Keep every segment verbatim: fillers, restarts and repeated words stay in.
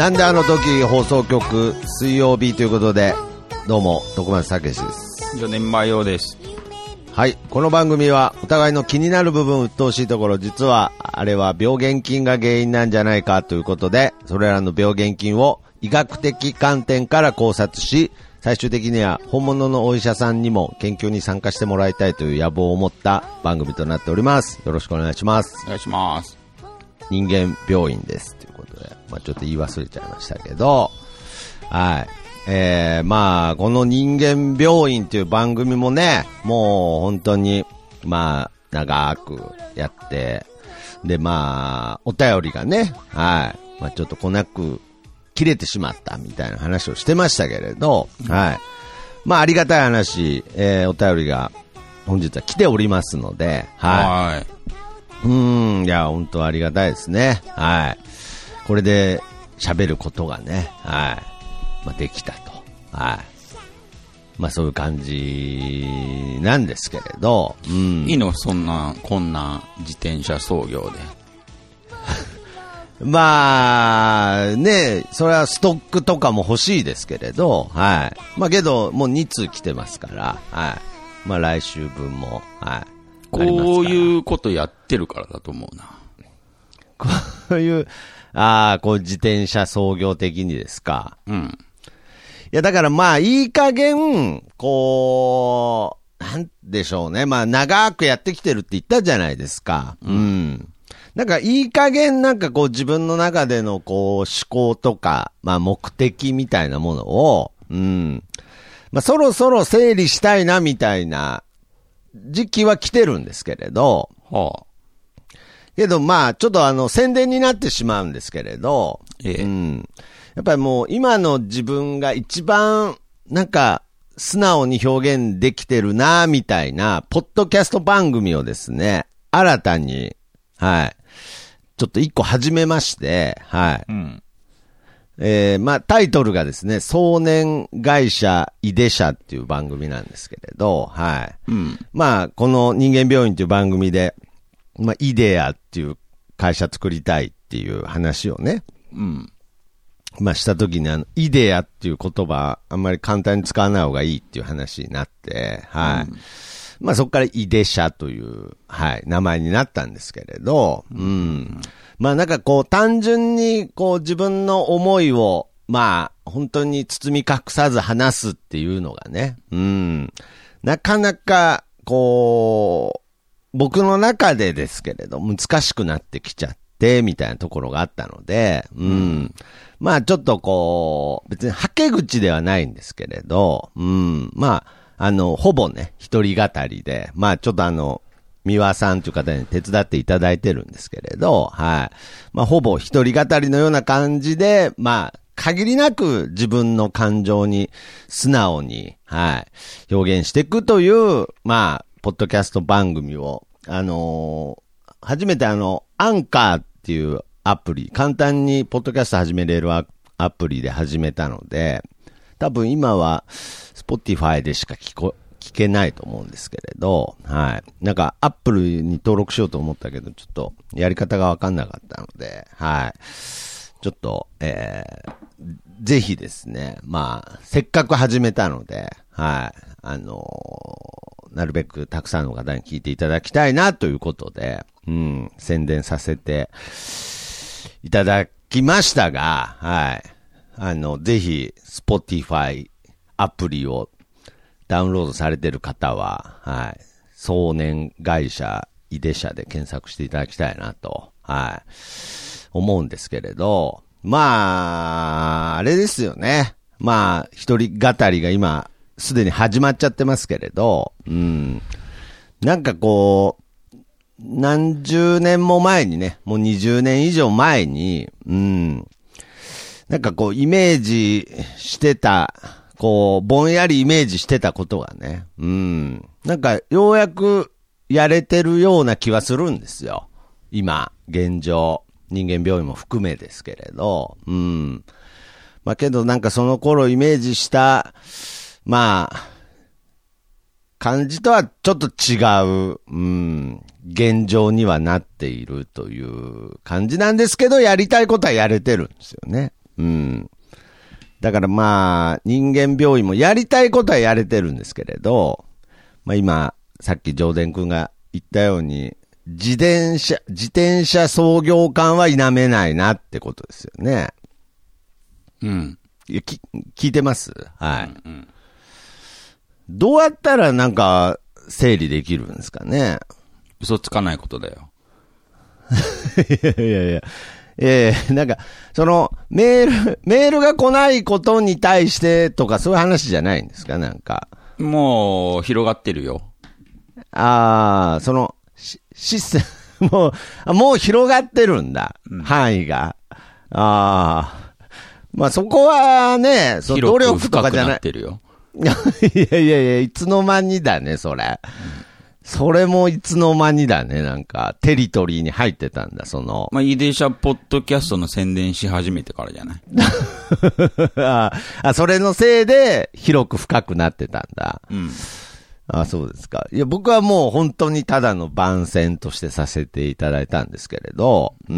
なんであの時放送局水曜日ということで、どうも徳松武史です。 よねんまえ用です。 はい、この番組はお互いの気になる部分、鬱陶しいところ、実はあれは病原菌が原因なんじゃないかということで、それらの病原菌を医学的観点から考察し、最終的には本物のお医者さんにも研究に参加してもらいたいという野望を持った番組となっております。よろしくお願いします。 お願いします。 人間病院ですということで、まあ、ちょっと言い忘れちゃいましたけど、はい。えー、まあ、この人間病院という番組もね、もう本当に、まあ、長くやって、で、まあ、お便りがね、はい。まあ、ちょっとこなく切れてしまったみたいな話をしてましたけれど、はい。まあ、ありがたい話、えー、お便りが本日は来ておりますので、はい。はい、うーん、いや、本当ありがたいですね。はい。これで喋ることがね、はい。まあ、できたと。はい。まあ、そういう感じなんですけれど、うん。 いいのそんな、こんな自転車操業で。 まあ、ね、それはストックとかも欲しいですけれど、はい。まあ、けど、もうに通来てますから、はい。まあ、来週分も、はい。 こういうことやってるからだと思うな。 こういう、ああ、こう自転車操業的にですか。 うん。 いや、だからまあ、いい加減、こう、なんでしょうね。まあ、長くやってきてるって言ったじゃないですか。うん。うん、なんか、いい加減、なんかこう、自分の中でのこう、思考とか、まあ、目的みたいなものを、うん。まあ、そろそろ整理したいな、みたいな時期は来てるんですけれど。 はあ。 けど、まあ、ちょっとあの、宣伝になってしまうんですけれど。 ええ。 うん。やっぱりもう今の自分が一番なんか素直に表現できてるなみたいなポッドキャスト番組をですね、新たに、はい、ちょっと一個始めまして、はい。うん、えー、まあタイトルがですね、壮年会社イデ社っていう番組なんですけれど、はい。うん、まあこの人間病院っていう番組で、まあイデアっていう会社作りたいっていう話をね、うん。まあしたときにあの、イデアっていう言葉、あんまり簡単に使わない方がいいっていう話になって、はい。うん、まあそこからイデ社という、はい、名前になったんですけれど、うん。うん、まあなんかこう単純にこう自分の思いを、まあ本当に包み隠さず話すっていうのがね、うん。なかなか、こう、僕の中でですけれど、難しくなってきちゃって、みたいなところがあったので、うん。うんまあちょっとこう、別にはけ口ではないんですけれど、うん、まあ、あの、ほぼね、一人語りで、まあちょっとあの、三輪さんという方に手伝っていただいてるんですけれど、はい。まあほぼ一人語りのような感じで、まあ、限りなく自分の感情に素直に、はい、表現していくという、まあ、ポッドキャスト番組を、あのー、初めてあの、アンカーっていう、アプリ、簡単にポッドキャスト始めれるアプリで始めたので、多分今は Spotify でしか聞こ、聞けないと思うんですけれど、はい。なんか Apple に登録しようと思ったけど、ちょっとやり方がわかんなかったので、はい。ちょっと、えー、ぜひですね、まあ、せっかく始めたので、はい。あのー、なるべくたくさんの方に聞いていただきたいなということで、うん、宣伝させて、いただきましたが、はい。あの、ぜひ、Spotify アプリをダウンロードされている方は、はい。壮年会社、イデ社で検索していただきたいなと、はい。思うんですけれど、まあ、あれですよね。まあ、一人語りが今、すでに始まっちゃってますけれど、うん。なんかこう、何十年も前にね、もうにじゅうねん以上前に、うん。なんかこう、イメージしてた、こう、ぼんやりイメージしてたことがね、うん。なんか、ようやくやれてるような気はするんですよ。今、現状。人間病院も含めですけれど、うん。まあけどなんかその頃イメージした、まあ、感じとはちょっと違う、うん、現状にはなっているという感じなんですけど、やりたいことはやれてるんですよね。 うん。だからまあ、人間病院もやりたいことはやれてるんですけれど、まあ今、さっき上田くんが言ったように、自転車、自転車操業感は否めないなってことですよね。 うん。 いやき聞いてますはい、 うんうん。 どうやったらなんか整理できるんですかね。 嘘つかないことだよ。 いやいやいや。ええ、なんか、その、メール、メールが来ないことに対してとかそういう話じゃないんですかなんか。 もう、広がってるよ。 ああ、その、システム、もう、もう広がってるんだ。うん、範囲が。ああ。まあそこはね、その努力とかじゃない。 広く深くなってるよ。 いやいやいや、いつの間にだね、それ。うんそれもいつの間にだね、なんか、テリトリーに入ってたんだ、その。 まあ、イデシャポッドキャストの宣伝し始めてからじゃないああ、それのせいで、広く深くなってたんだ。 うん。 あそうですか。いや、僕はもう本当にただの番宣としてさせていただいたんですけれど、うん。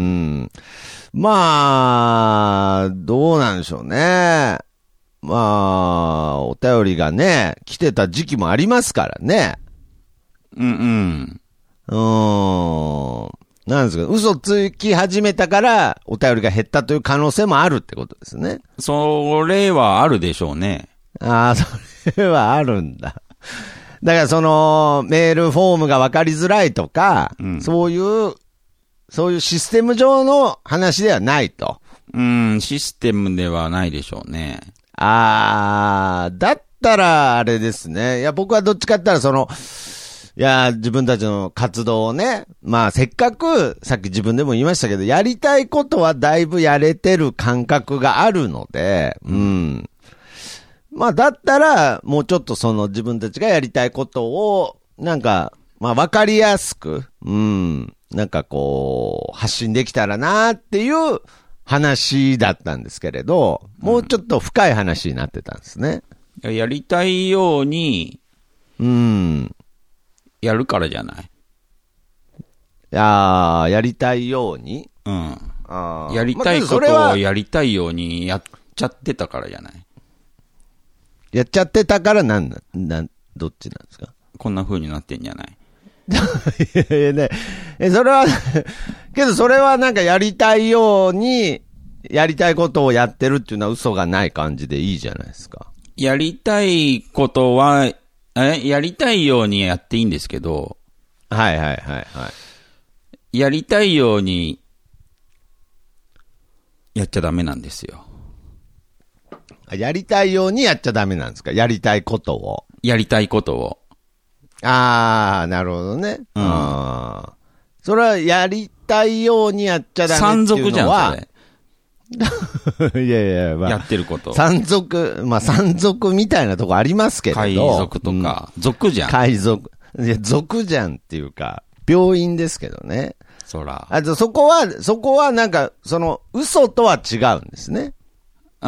まあ、どうなんでしょうね。まあ、お便りがね、来てた時期もありますからね。 うんうん。 うーん。なんですか、嘘つき始めたから、お便りが減ったという可能性もあるってことですね。 それはあるでしょうね。 ああ、それはあるんだ。だからその、メールフォームが分かりづらいとか、うん、そういう、そういうシステム上の話ではないと。 うん、システムではないでしょうね。 ああ、だったらあれですね。いや、僕はどっちかって言ったらその、いや、自分たちの活動をね、まあせっかく、さっき自分でも言いましたけど、やりたいことはだいぶやれてる感覚があるので、うん。まあだったら、もうちょっとその自分たちがやりたいことを、なんか、まあわかりやすく、うん、なんかこう、発信できたらなっていう話だったんですけれど、もうちょっと深い話になってたんですね。 やりたいように、 うん。 やるからじゃない。 いやー、やりたいようにうん。あやりたいことをやりたいようにやっちゃってたからじゃない。 やっちゃってたからなんだ、なん、どっちなんですかこんな風になってんじゃないいやいやね。え、それは、けどそれはなんかやりたいように、やりたいことをやってるっていうのは嘘がない感じでいいじゃないですか。 やりたいことは、え、やりたいようにやっていいんですけど。 はいはいはいはい。 やりたいように、やっちゃダメなんですよ。 やりたいようにやっちゃダメなんですかやりたいことを。 やりたいことを。ああー、なるほどね。うん。あそれはやりたいようにやっちゃダメっていうのは。山賊じゃん、それ。いやいや、まあ。 やってること。 山賊、まあ山賊みたいなとこありますけれど。 海賊とか、うん、賊じゃん。 海賊。いや、賊じゃんっていうか、病院ですけどね。 そら。 あと、そこは、そこはなんか、その、嘘とは違うんですね。 うーん。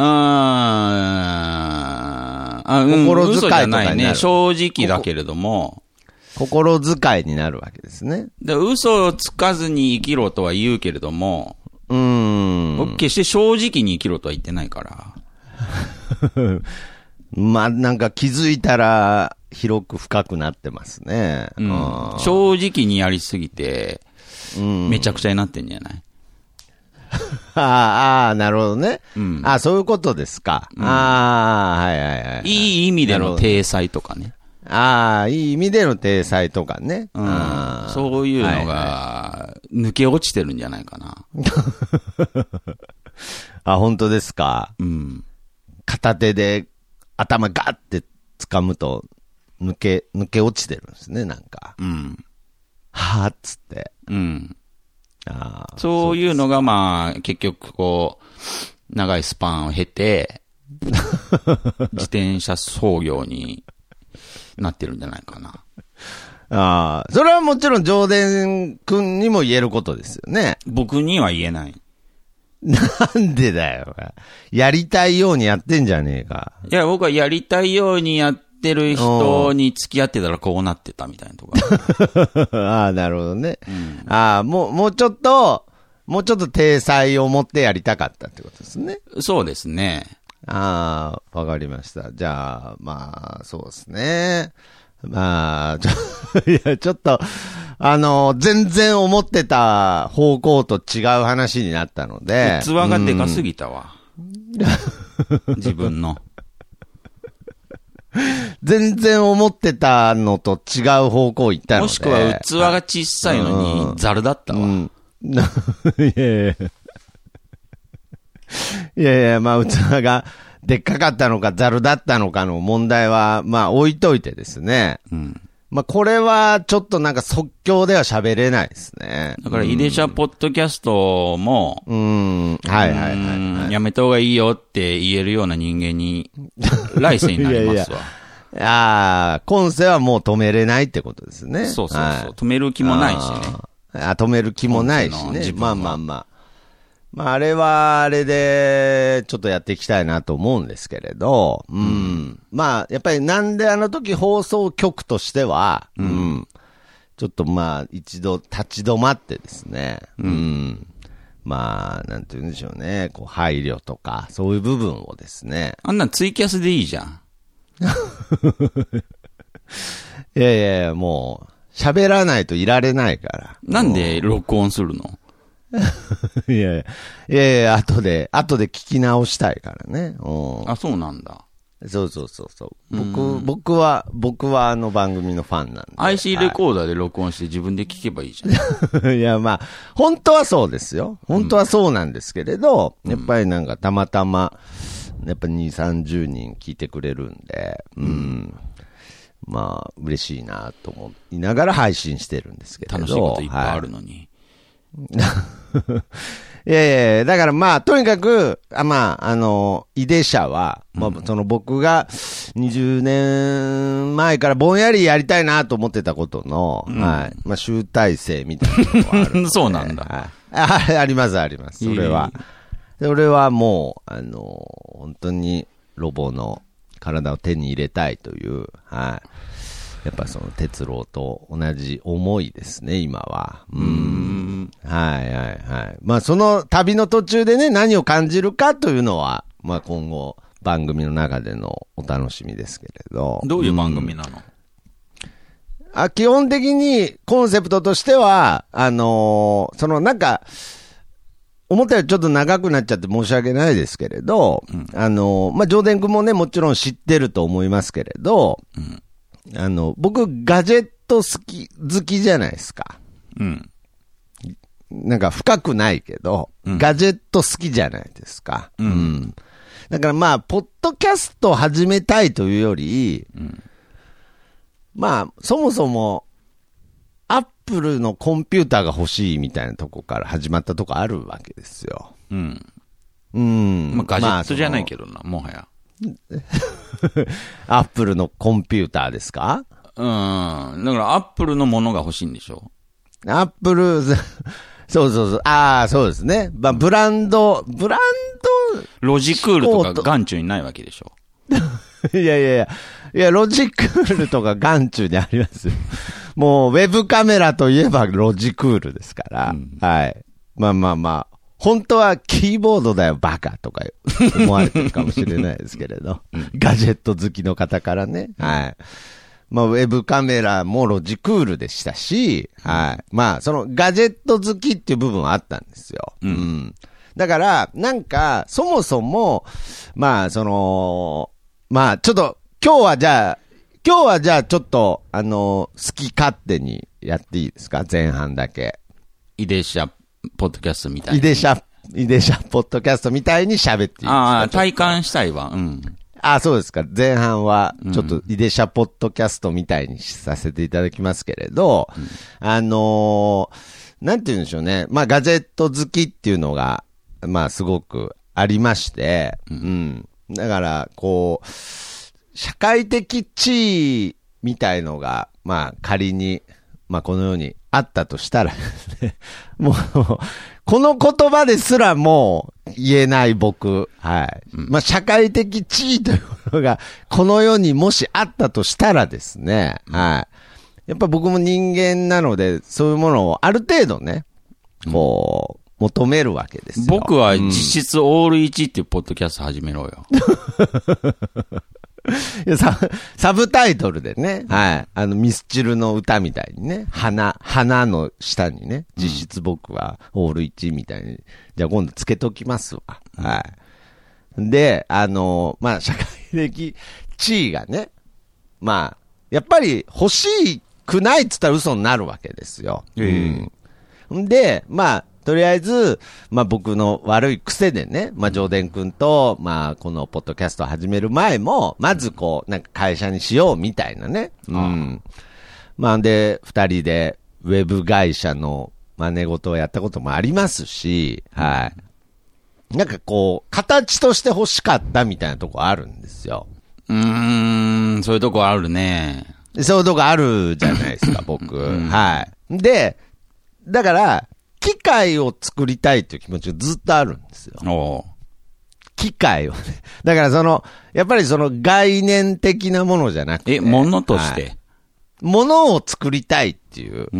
あ、うん、心遣いとかになる。嘘じゃないね。正直だけれども。 心遣いになるわけですね。 で、嘘をつかずに生きろとは言うけれども、 うーん。 僕決して正直に生きろとは言ってないから。 まあ、なんか気づいたら広く深くなってますね。 うん、正直にやりすぎて、うん、めちゃくちゃになってんじゃないああ、なるほどね。 うん、 あそういうことですか。うん、ああ、はいはいはい。 いい意味での体裁とかね。 ああ、いい意味での体裁とかね。 うん、そういうのが抜け落ちてるんじゃないかな。 あ、本当ですか。 うん。 片手で頭ガッて掴むと抜け、抜け落ちてるんですね、なんか。 うん。 はぁっつって。 うん。あそういうのがまあ、結局こう、長いスパンを経て、自転車操業になってるんじゃないかな。 ああ、それはもちろん上田くんにも言えることですよね。 僕には言えない。 なんでだよ。やりたいようにやってんじゃねえか。 いや、僕はやりたいようにやってる人に付き合ってたらこうなってたみたいなとこ。 ああ、なるほどね。 うん、 ああ、もう、もうちょっと、 もうちょっと体裁を持ってやりたかったってことですね。 そうですね。 ああ、わかりました。じゃあ、まあ、そうですね。まあ、ちょ、いや、ちょっと、あの、全然思ってた方向と違う話になったので。 器がでかすぎたわ。自分の。 全然思ってたのと違う方向行ったので。 もしくは器が小さいのにザルだったわ。うん、 いやいや。いやいや、まあ器がでっかかったのかザルだったのかの問題は、まあ置いといてですね。うん、まあこれはちょっとなんか即興では喋れないですね。 だからイデシャポッドキャストも、 うん、はいはいはい、はい。 やめた方がいいよって言えるような人間に、来世になりますわ。 いやいやああ、今世はもう止めれないってことですね。 そうそうそう。はい、止める気もないしね。 あ、止める気もないしね。まあまあまあ。まああれはあれで、ちょっとやっていきたいなと思うんですけれど、うん。うん、まあ、やっぱりなんであの時放送局としては、うん。うん、ちょっとまあ、一度立ち止まってですね、うん。うん、まあ、なんて言うんでしょうね。こう、配慮とか、そういう部分をですね。 あんなんツイキャスでいいじゃん。 いやいやいや、もう、喋らないといられないから。 なんで録音するの？ いやいや、いやいや、後で、後で聞き直したいからね。 うん、あ、そうなんだ。 そうそうそうそう。僕、僕は、僕はあの番組のファンなんで。 アイシー レコーダーで録音して自分で聞けばいいじゃん。いや、まあ、本当はそうですよ。本当はそうなんですけれど、うん、やっぱりなんかたまたま、やっぱにじゅう、さんじゅうにん聞いてくれるんで、うん。うん、まあ、嬉しいなと思いながら配信してるんですけれど。 楽しいこといっぱいあるのに。 はい、いやいやいや、だからまあ、とにかく、あまあ、あの、イデシャは、まあ、その僕がにじゅうねんまえからぼんやりやりたいなと思ってたことの、うん、はい。まあ、集大成みたいなのがある、ね。 そうなんだ。 はい。あ、ありますあります。それは。それはもう、あの、本当にロボの体を手に入れたいという、はい。やっぱその哲郎と同じ思いですね、今は。うーん。はいはいはい。まあその旅の途中でね、何を感じるかというのは、まあ今後番組の中でのお楽しみですけれど。 どういう番組なの？ あ、基本的にコンセプトとしては、あのー、そのなんか、思ったよりちょっと長くなっちゃって申し訳ないですけれど、うん、あの、まあ、上田君もね、もちろん知ってると思いますけれど、うん、あの、僕、ガジェット好き、好きじゃないですか。うん。なんか深くないけど、うん、ガジェット好きじゃないですか。うん。うん、だからまあ、ポッドキャストを始めたいというより、うん、まあ、そもそも、アップルのコンピューターが欲しいみたいなとこから始まったとこあるわけですよ。うん。うん。 まあ、ガジェットじゃないけどな、まあ、もはや。 アップルのコンピューターですか？ うん。だからアップルのものが欲しいんでしょ？ アップル、そうそうそう。ああ、そうですね。まあ、ブランド、ブランド。 ロジクールとか眼中にないわけでしょ？ いやいやいや。いや、ロジクールとか眼中にありますよ。もう、ウェブカメラといえばロジクールですから。うん、はい。まあまあまあ。本当はキーボードだよ、バカとか思われてるかもしれないですけれど。ガジェット好きの方からね。はい。まあ、ウェブカメラもロジクールでしたし、はい。まあ、そのガジェット好きっていう部分はあったんですよ。うん。うん、だから、なんか、そもそも、まあ、その、まあ、ちょっと、今日はじゃあ、今日はじゃあちょっと、あの、好き勝手にやっていいですか？前半だけ。 イデシャポッドキャストみたいに。 イデシャ、イデシャポッドキャストみたいに喋っていいですか？ ああ、体感したいわ。うん。 ああ、そうですか。前半は、ちょっとイデシャポッドキャストみたいにさせていただきますけれど、うん、あのー、なんて言うんでしょうね。まあ、ガジェット好きっていうのが、まあ、すごくありまして、うん。うん、だから、こう、社会的地位みたいのが、まあ仮に、まあこのようにあったとしたらですね、もう、この言葉ですらもう言えない僕、はい。うん、まあ社会的地位というものが、この世にもしあったとしたらですね、はい。やっぱ僕も人間なので、そういうものをある程度ね、こう、 求めるわけですよ。 僕は実質オールいちっていうポッドキャスト始めろよ。 いやサ, サブタイトルでね、はい。あの、ミスチルの歌みたいにね、花、花の下にね、実質僕はオールいちみたいに、じゃあ今度つけときますわ。はい。で、あの、まあ、社会的地位がね、まあ、やっぱり欲しくないって言ったら嘘になるわけですよ。 えうん、で、まあ、とりあえず、まあ僕の悪い癖でね、まあジョーデン君と、まあこのポッドキャストを始める前も、まずこう、なんか会社にしようみたいなね。うん。まあで、二人でウェブ会社の真似事をやったこともありますし、はい。なんかこう、形として欲しかったみたいなとこあるんですよ。 うーん、そういうとこあるね。 そういうとこあるじゃないですか、僕。うん、はい。で、だから、機械を作りたいという気持ちがずっとあるんですよ。 お機械をね。だからその、やっぱりその概念的なものじゃなくて。 え、ものとして、はい、 ものを作りたいっていう。 うん。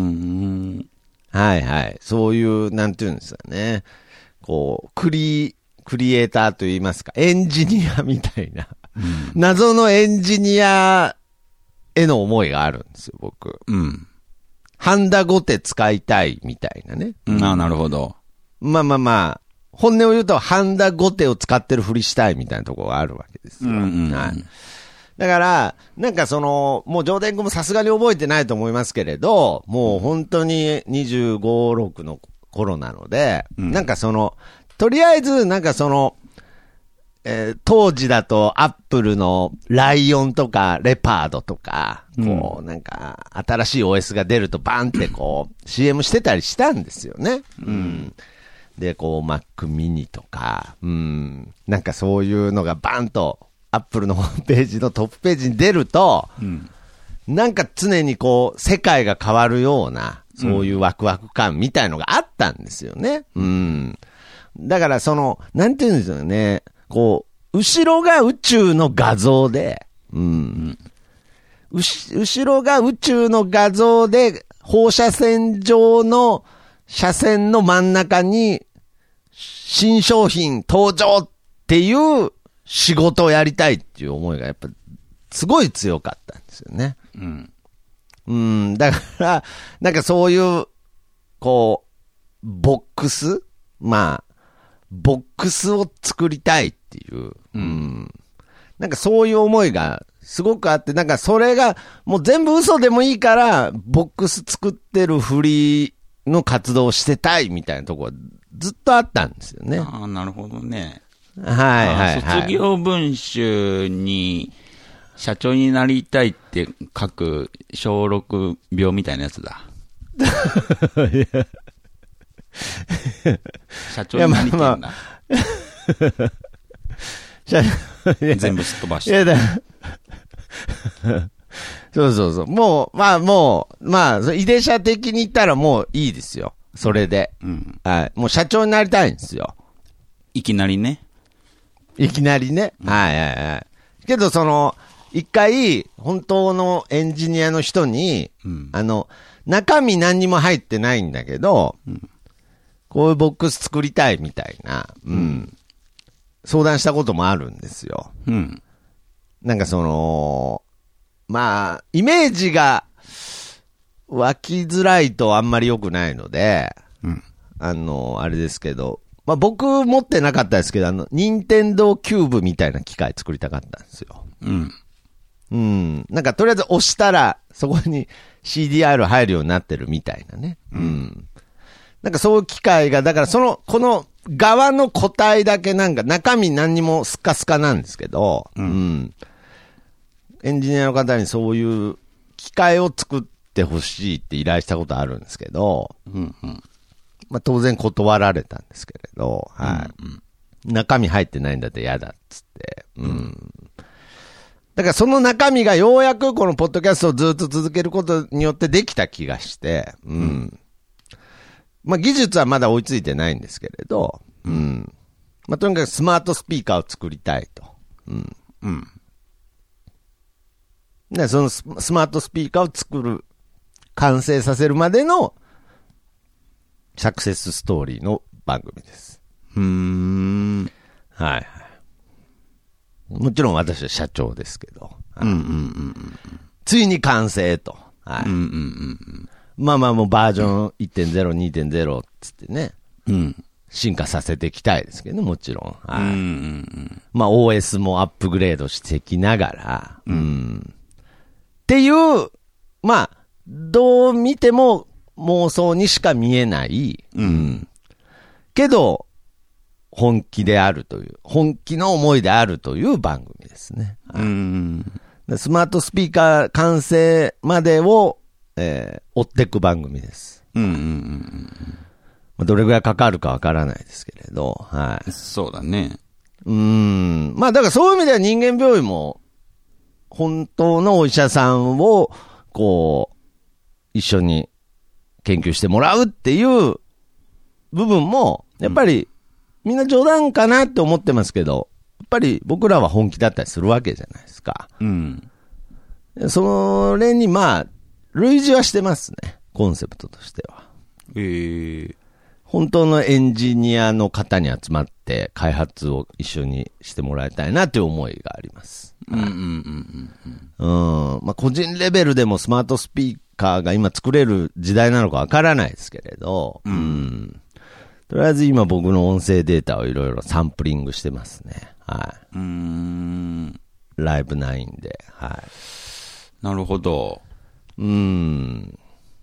はいはい。そういう、なんていうんですかね。こう、クリ、クリエイターといいますか、エンジニアみたいな。うん、謎のエンジニアへの思いがあるんですよ、僕。 うん。 ハンダゴテ使いたいみたいなね。 うん、ああ、なるほど。 まあまあまあ、本音を言うと、ハンダゴテを使ってるふりしたいみたいなところがあるわけですよ。 うんうんうん、 はい。だから、なんかその、もうジョーデン君もさすがに覚えてないと思いますけれど、もう本当ににじゅうご、ろくの頃なので、うん、なんかその、とりあえず、なんかその、えー、当時だとアップルのライオンとかレパードとか、こうなんか新しい オーエス が出るとバンってこう シーエム してたりしたんですよね。うん。で、こう Mac mini とか、うん。なんかそういうのがバンとアップルのホームページのトップページに出ると、うん、なんか常にこう世界が変わるような、そういうワクワク感みたいのがあったんですよね。うん。だからその、なんていうんですよね。こう、後ろが宇宙の画像で、うん。うん、うし後ろが宇宙の画像で、放射線上の車線の真ん中に、新商品登場っていう仕事をやりたいっていう思いがやっぱ、すごい強かったんですよね。 うん。 うん、だから、なんかそういう、こう、ボックスまあ、ボックスを作りたいっていう、うん、なんかそういう思いがすごくあって、なんかそれがもう全部嘘でもいいから、ボックス作ってるフリーの活動をしてたいみたいなところはずっとあったんですよね。 ああ、なるほどね。 はいはい、はい。 卒業文集に社長になりたいって書く小ろく病みたいなやつだ。いや社長になりたいんだ。まあまあ、全部すっ飛ばして。いやだそうそうそう。もう、まあもう、まあ、遺伝者的に言ったらもういいですよ。それで。うん、はい。もう社長になりたいんですよ。いきなりね。 いきなりね。うん、はいはいはい。けどその、一回、本当のエンジニアの人に、うん、あの、中身何にも入ってないんだけど、うんこういうボックス作りたいみたいな、うん。相談したこともあるんですよ。 うん。 なんかその、まあ、イメージが湧きづらいとあんまり良くないので、うん。あの、あれですけど、まあ僕持ってなかったですけど、あの、任天堂キューブみたいな機械作りたかったんですよ。 うん。 うん。なんかとりあえず押したら、そこに シーディーアール 入るようになってるみたいなね。うん、うんなんかそういう機械が、だからその、この側の個体だけなんか中身何にもスカスカなんですけど、うん。うん、エンジニアの方にそういう機械を作ってほしいって依頼したことあるんですけど、 うんうん、 まあ当然断られたんですけれど、はい。うんうん、中身入ってないんだって嫌だっつって、うん。うん、だからその中身がようやくこのポッドキャストをずっと続けることによってできた気がして、うん。うんまあ技術はまだ追いついてないんですけれど、うん。まあとにかくスマートスピーカーを作りたいと。うん。 うん。 で、そのスマートスピーカーを作る、完成させるまでのサクセスストーリーの番組です。 うーん。 はいはい。もちろん私は社長ですけど。 うんうんうんうん。 ついに完成と。はい。 うんうんうん。 まあまあもうバージョン いってんゼロ、にてんゼロ つってね。 うん。 進化させていきたいですけどね、もちろん。はい。 うんうんうん、 まあ オーエス もアップグレードしていきながら。うん。うん、っていう、まあ、どう見ても妄想にしか見えない。 うん。 けど、本気であるという、本気の思いであるという番組ですね。 うん。 スマートスピーカー完成までを、えー、追っていく番組です。 うんうんうんうん。どれぐらいかかるかわからないですけれど、はい。 そうだね。 うーん。まあだからそういう意味では人間病院も、本当のお医者さんを、こう、一緒に研究してもらうっていう部分も、やっぱり、みんな冗談かなって思ってますけど、やっぱり僕らは本気だったりするわけじゃないですか。 うん。 それにまあ、類似はしてますね。コンセプトとしては。 えー、 本当のエンジニアの方に集まって開発を一緒にしてもらいたいなという思いがあります。 うんうんうんうんうん。うん。まあ個人レベルでもスマートスピーカーが今作れる時代なのかわからないですけれど、 うん。うんとりあえず今僕の音声データをいろいろサンプリングしてますね。はい。 うーん。 ライブナインで。はい。 なるほど。 うーん。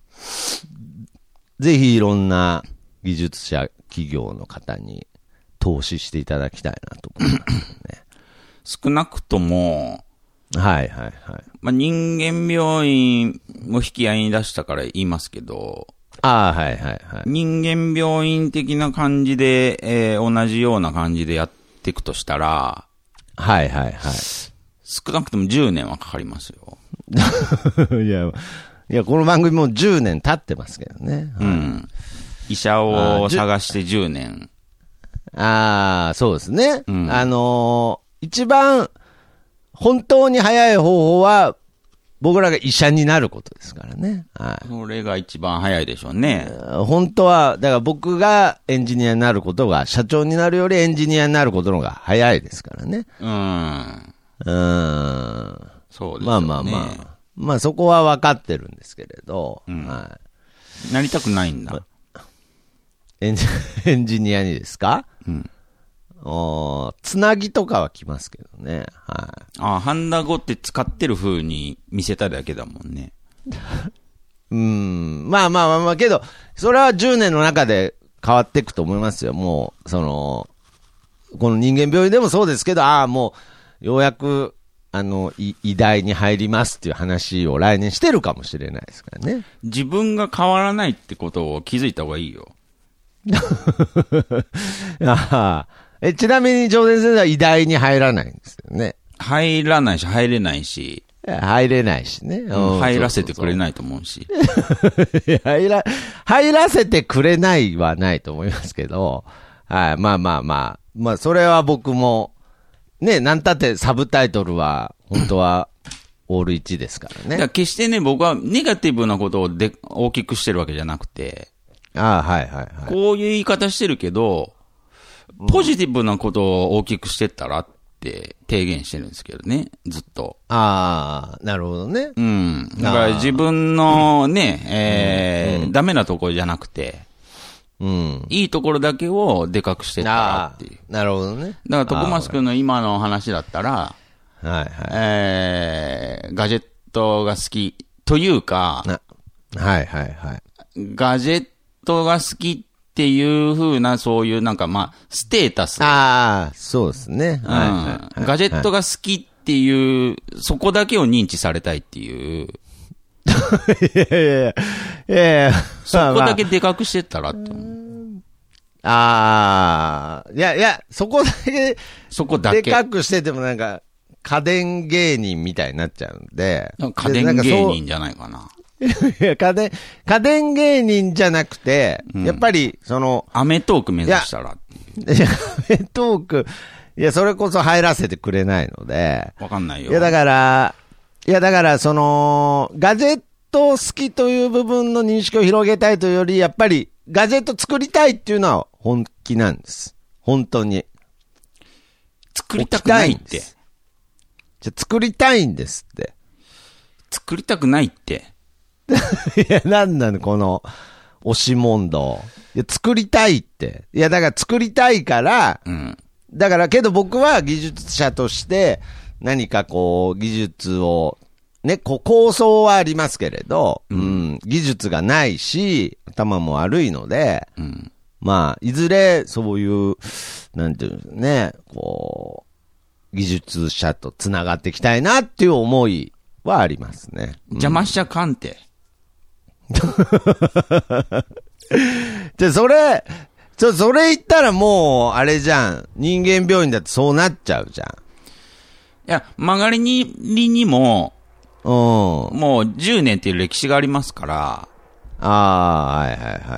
ぜひいろんな技術者、企業の方に投資していただきたいなと思いますね。 少なくとも、 はいはいはい。 まあ、人間病院も引き合いに出したから言いますけど、 ああ、はいはいはい。 人間病院的な感じで、えー、同じような感じでやっていくとしたら、 はいはいはい。 少なくともじゅうねんはかかりますよ。 いや、いや、この番組もじゅうねん経ってますけどね。 うん。医者を探してじゅうねん。 ああ、そうですね。 うん、 あのー、一番、本当に早い方法は、僕らが医者になることですからね。はい。 それが一番早いでしょうね。 本当は、だから僕がエンジニアになることが、社長になるよりエンジニアになることの方が早いですからね。 うん。 うん。 そうですね。 まあまあまあ。まあそこは分かってるんですけれど。 うん、 はい。 なりたくないんだ。 エンジ、エンジニアにですか？ うん。 おつなぎとかは来ますけどね。はい。 ああ、ハンダゴって使ってる風に見せただけだもんね。 うん。まあまあまあまあ、けど、それはじゅうねんの中で変わっていくと思いますよ。もう、その、この人間病院でもそうですけど、ああ、もう、ようやく、あの、医大に入りますっていう話を来年してるかもしれないですからね。 自分が変わらないってことを気づいた方がいいよ。 ああ。え、ちなみに、上田先生は医大に入らないんですよね。 入らないし、入れないし。 入れないしね。 うん、入らせてくれないと思うし。 入ら、入らせてくれないはないと思いますけど、はい、まあまあまあ、まあそれは僕も、ね、なんたってサブタイトルは、本当は、オールいちですからね。 だから決してね、僕はネガティブなことをで大きくしてるわけじゃなくて、 ああ、はいはいはい。 こういう言い方してるけど、ポジティブなことを大きくしてったらって提言してるんですけどね、ずっと。 ああ、なるほどね。 うん。だから自分のね、うん、えーうん、ダメなところじゃなくて、 うん、 いいところだけをでかくしてったらっていう。 なるほどね。 だから、徳松くんの今の話だったら、 はいはい。 えー、ガジェットが好きというか、 はいはいはい。 ガジェットが好きっていう風な、そういうなんかまあ、ステータス。 ああ、そうですね。 うん、はいはいはい。ガジェットが好きっていう、そこだけを認知されたいっていう。 いやいやいや。いやいやそこだけでかくしてったらって思う。 ああ、いやいや、そこだけ、 そこだけ。 でかくしててもなんか、家電芸人みたいになっちゃうんで。 家電芸人じゃないかな。 いや、家電、家電芸人じゃなくて、うん、やっぱり、その、 アメトーク目指したらっていう。 いや、アメトーク、いや、それこそ入らせてくれないので。 わかんないよ。 いや、だから、いや、だから、その、ガジェット好きという部分の認識を広げたいというより、やっぱり、 ガジェット作りたいっていうのは本気なんです。本当に。 作りたくないって。 じゃ作りたいんですって。 作りたくないって。 いや、なんなのこの、押し問答。いや、作りたいって。いや、だから作りたいから、うん、だからけど僕は技術者として、何かこう、技術を、ね、こう構想はありますけれど、うん、うん、技術がないし、頭も悪いので、うん、まあ、いずれそういう、なんていうんですかね、こう、技術者とつながっていきたいなっていう思いはありますね。 うん、邪魔しちゃかんて。 じゃ、それ、ちょ、それ言ったらもう、あれじゃん。人間病院だってそうなっちゃうじゃん。 いや、曲がりに、りにも、うん、もうじゅうねんっていう歴史がありますから。 ああ、はいはいはい、はい。 うん。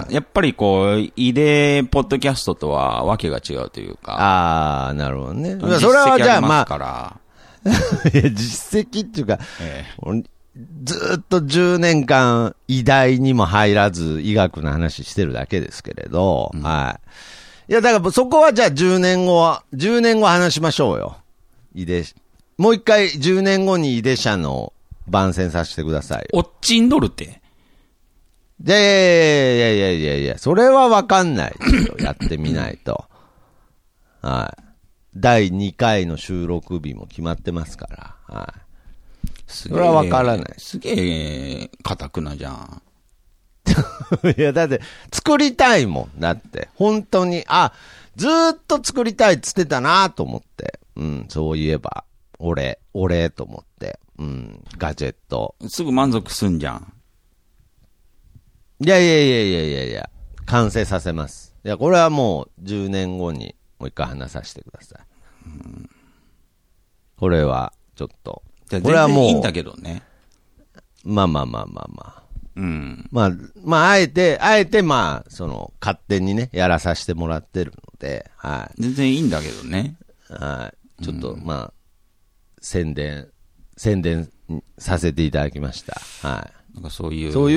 やっぱりこう、イデポッドキャストとはわけが違うというか。 ああ、なるほどね。それはじゃあまあ、 いや実績っていうか、ええ、ずっとじゅうねんかん医大にも入らず医学の話してるだけですけれど、うん、はい。いや、だからそこはじゃあじゅうねんごは、じゅうねんご話しましょうよ。医で、もう一回じゅうねんごに医で社の番宣させてくださいよ。 おっちんどるって。 いやいやいやいやいやいや、それはわかんないですよ。やってみないと。はい。だいにかいの収録日も決まってますから。はい。それはわからない。 すげえ、固くなじゃん。 いや、だって、作りたいもん。だって、本当に、あ、ずーっと作りたいっつってたなと思って。うん、そういえば、俺、俺と思って。うん、ガジェット。 すぐ満足すんじゃん。 いやいやいやいやいやいや、完成させます。いや、これはもう、じゅうねんごに、もう一回話させてください。うん、これは、ちょっと。 これはもう。いいんだけどね。 まあまあまあまあまあ。 うん。 まあ、まあ、あえて、あえてまあ、その、勝手にね、やらさせてもらってるので、はい。 全然いいんだけどね。 はい。ちょっと、うん、まあ、宣伝、宣伝させていただきました。はい。 なんかそういう、 そういう、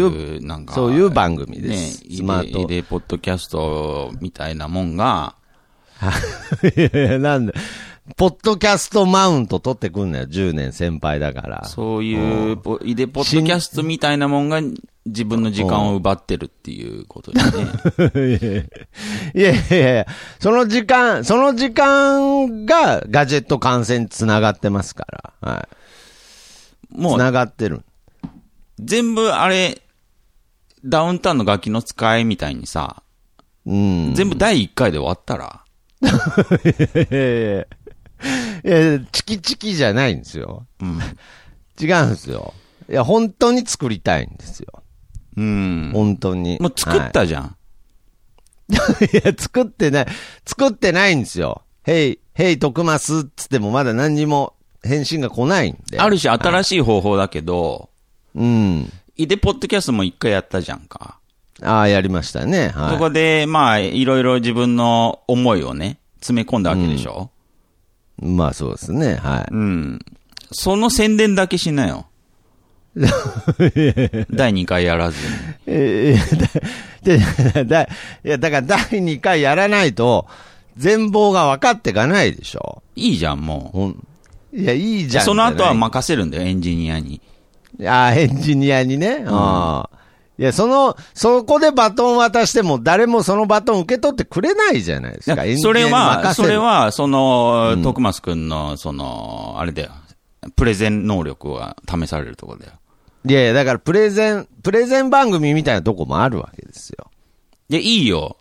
なんか、そういう番組です。 ね、スマート。イデポッドキャストみたいなもんが、 いやいや、なんで、ポッドキャストマウント取ってくんなよ。じゅうねん先輩だから。 そういう、イデポッドキャストみたいなもんが自分の時間を奪ってるっていうことですね。 いやいやいや、その時間、その時間がガジェット観戦につながってますから。はい。もう。つながってる。 全部あれ、ダウンタウンの楽器の使いみたいにさ、うん。全部だいいっかいで終わったら。いやいやいや。いや、チキチキじゃないんですよ。うん。違うんですよ。いや、本当に作りたいんですよ。うん。本当に。 もう作ったじゃん。はい、いや、作ってない。作ってないんですよ。へい、へい、徳増っつってもまだ何にも返信が来ないんで。 ある種新しい方法だけど、 はい、うん。 イデポッドキャストも一回やったじゃんか。 ああ、やりましたね。はい。 そこで、まあ、いろいろ自分の思いをね、詰め込んだわけでしょ。 うん、まあそうですね。はい。 うん。その宣伝だけしなよ。だいにかいやらずに。 えー、だ、いや、だからだいにかいやらないと、全貌が分かっていかないでしょ。 いいじゃん、もう。うん、 いや、いいじゃん。 その後は任せるんだよ、エンジニアに。 ああ、エンジニアにね。うん、ああ。いや、その、そこでバトン渡しても誰もそのバトン受け取ってくれないじゃないですか。 それは、それは、その、徳松くんの、その、あれだよ。プレゼン能力が試されるところだよ。 いやいや、だからプレゼン、プレゼン番組みたいなとこもあるわけですよ。 いや、いいよ。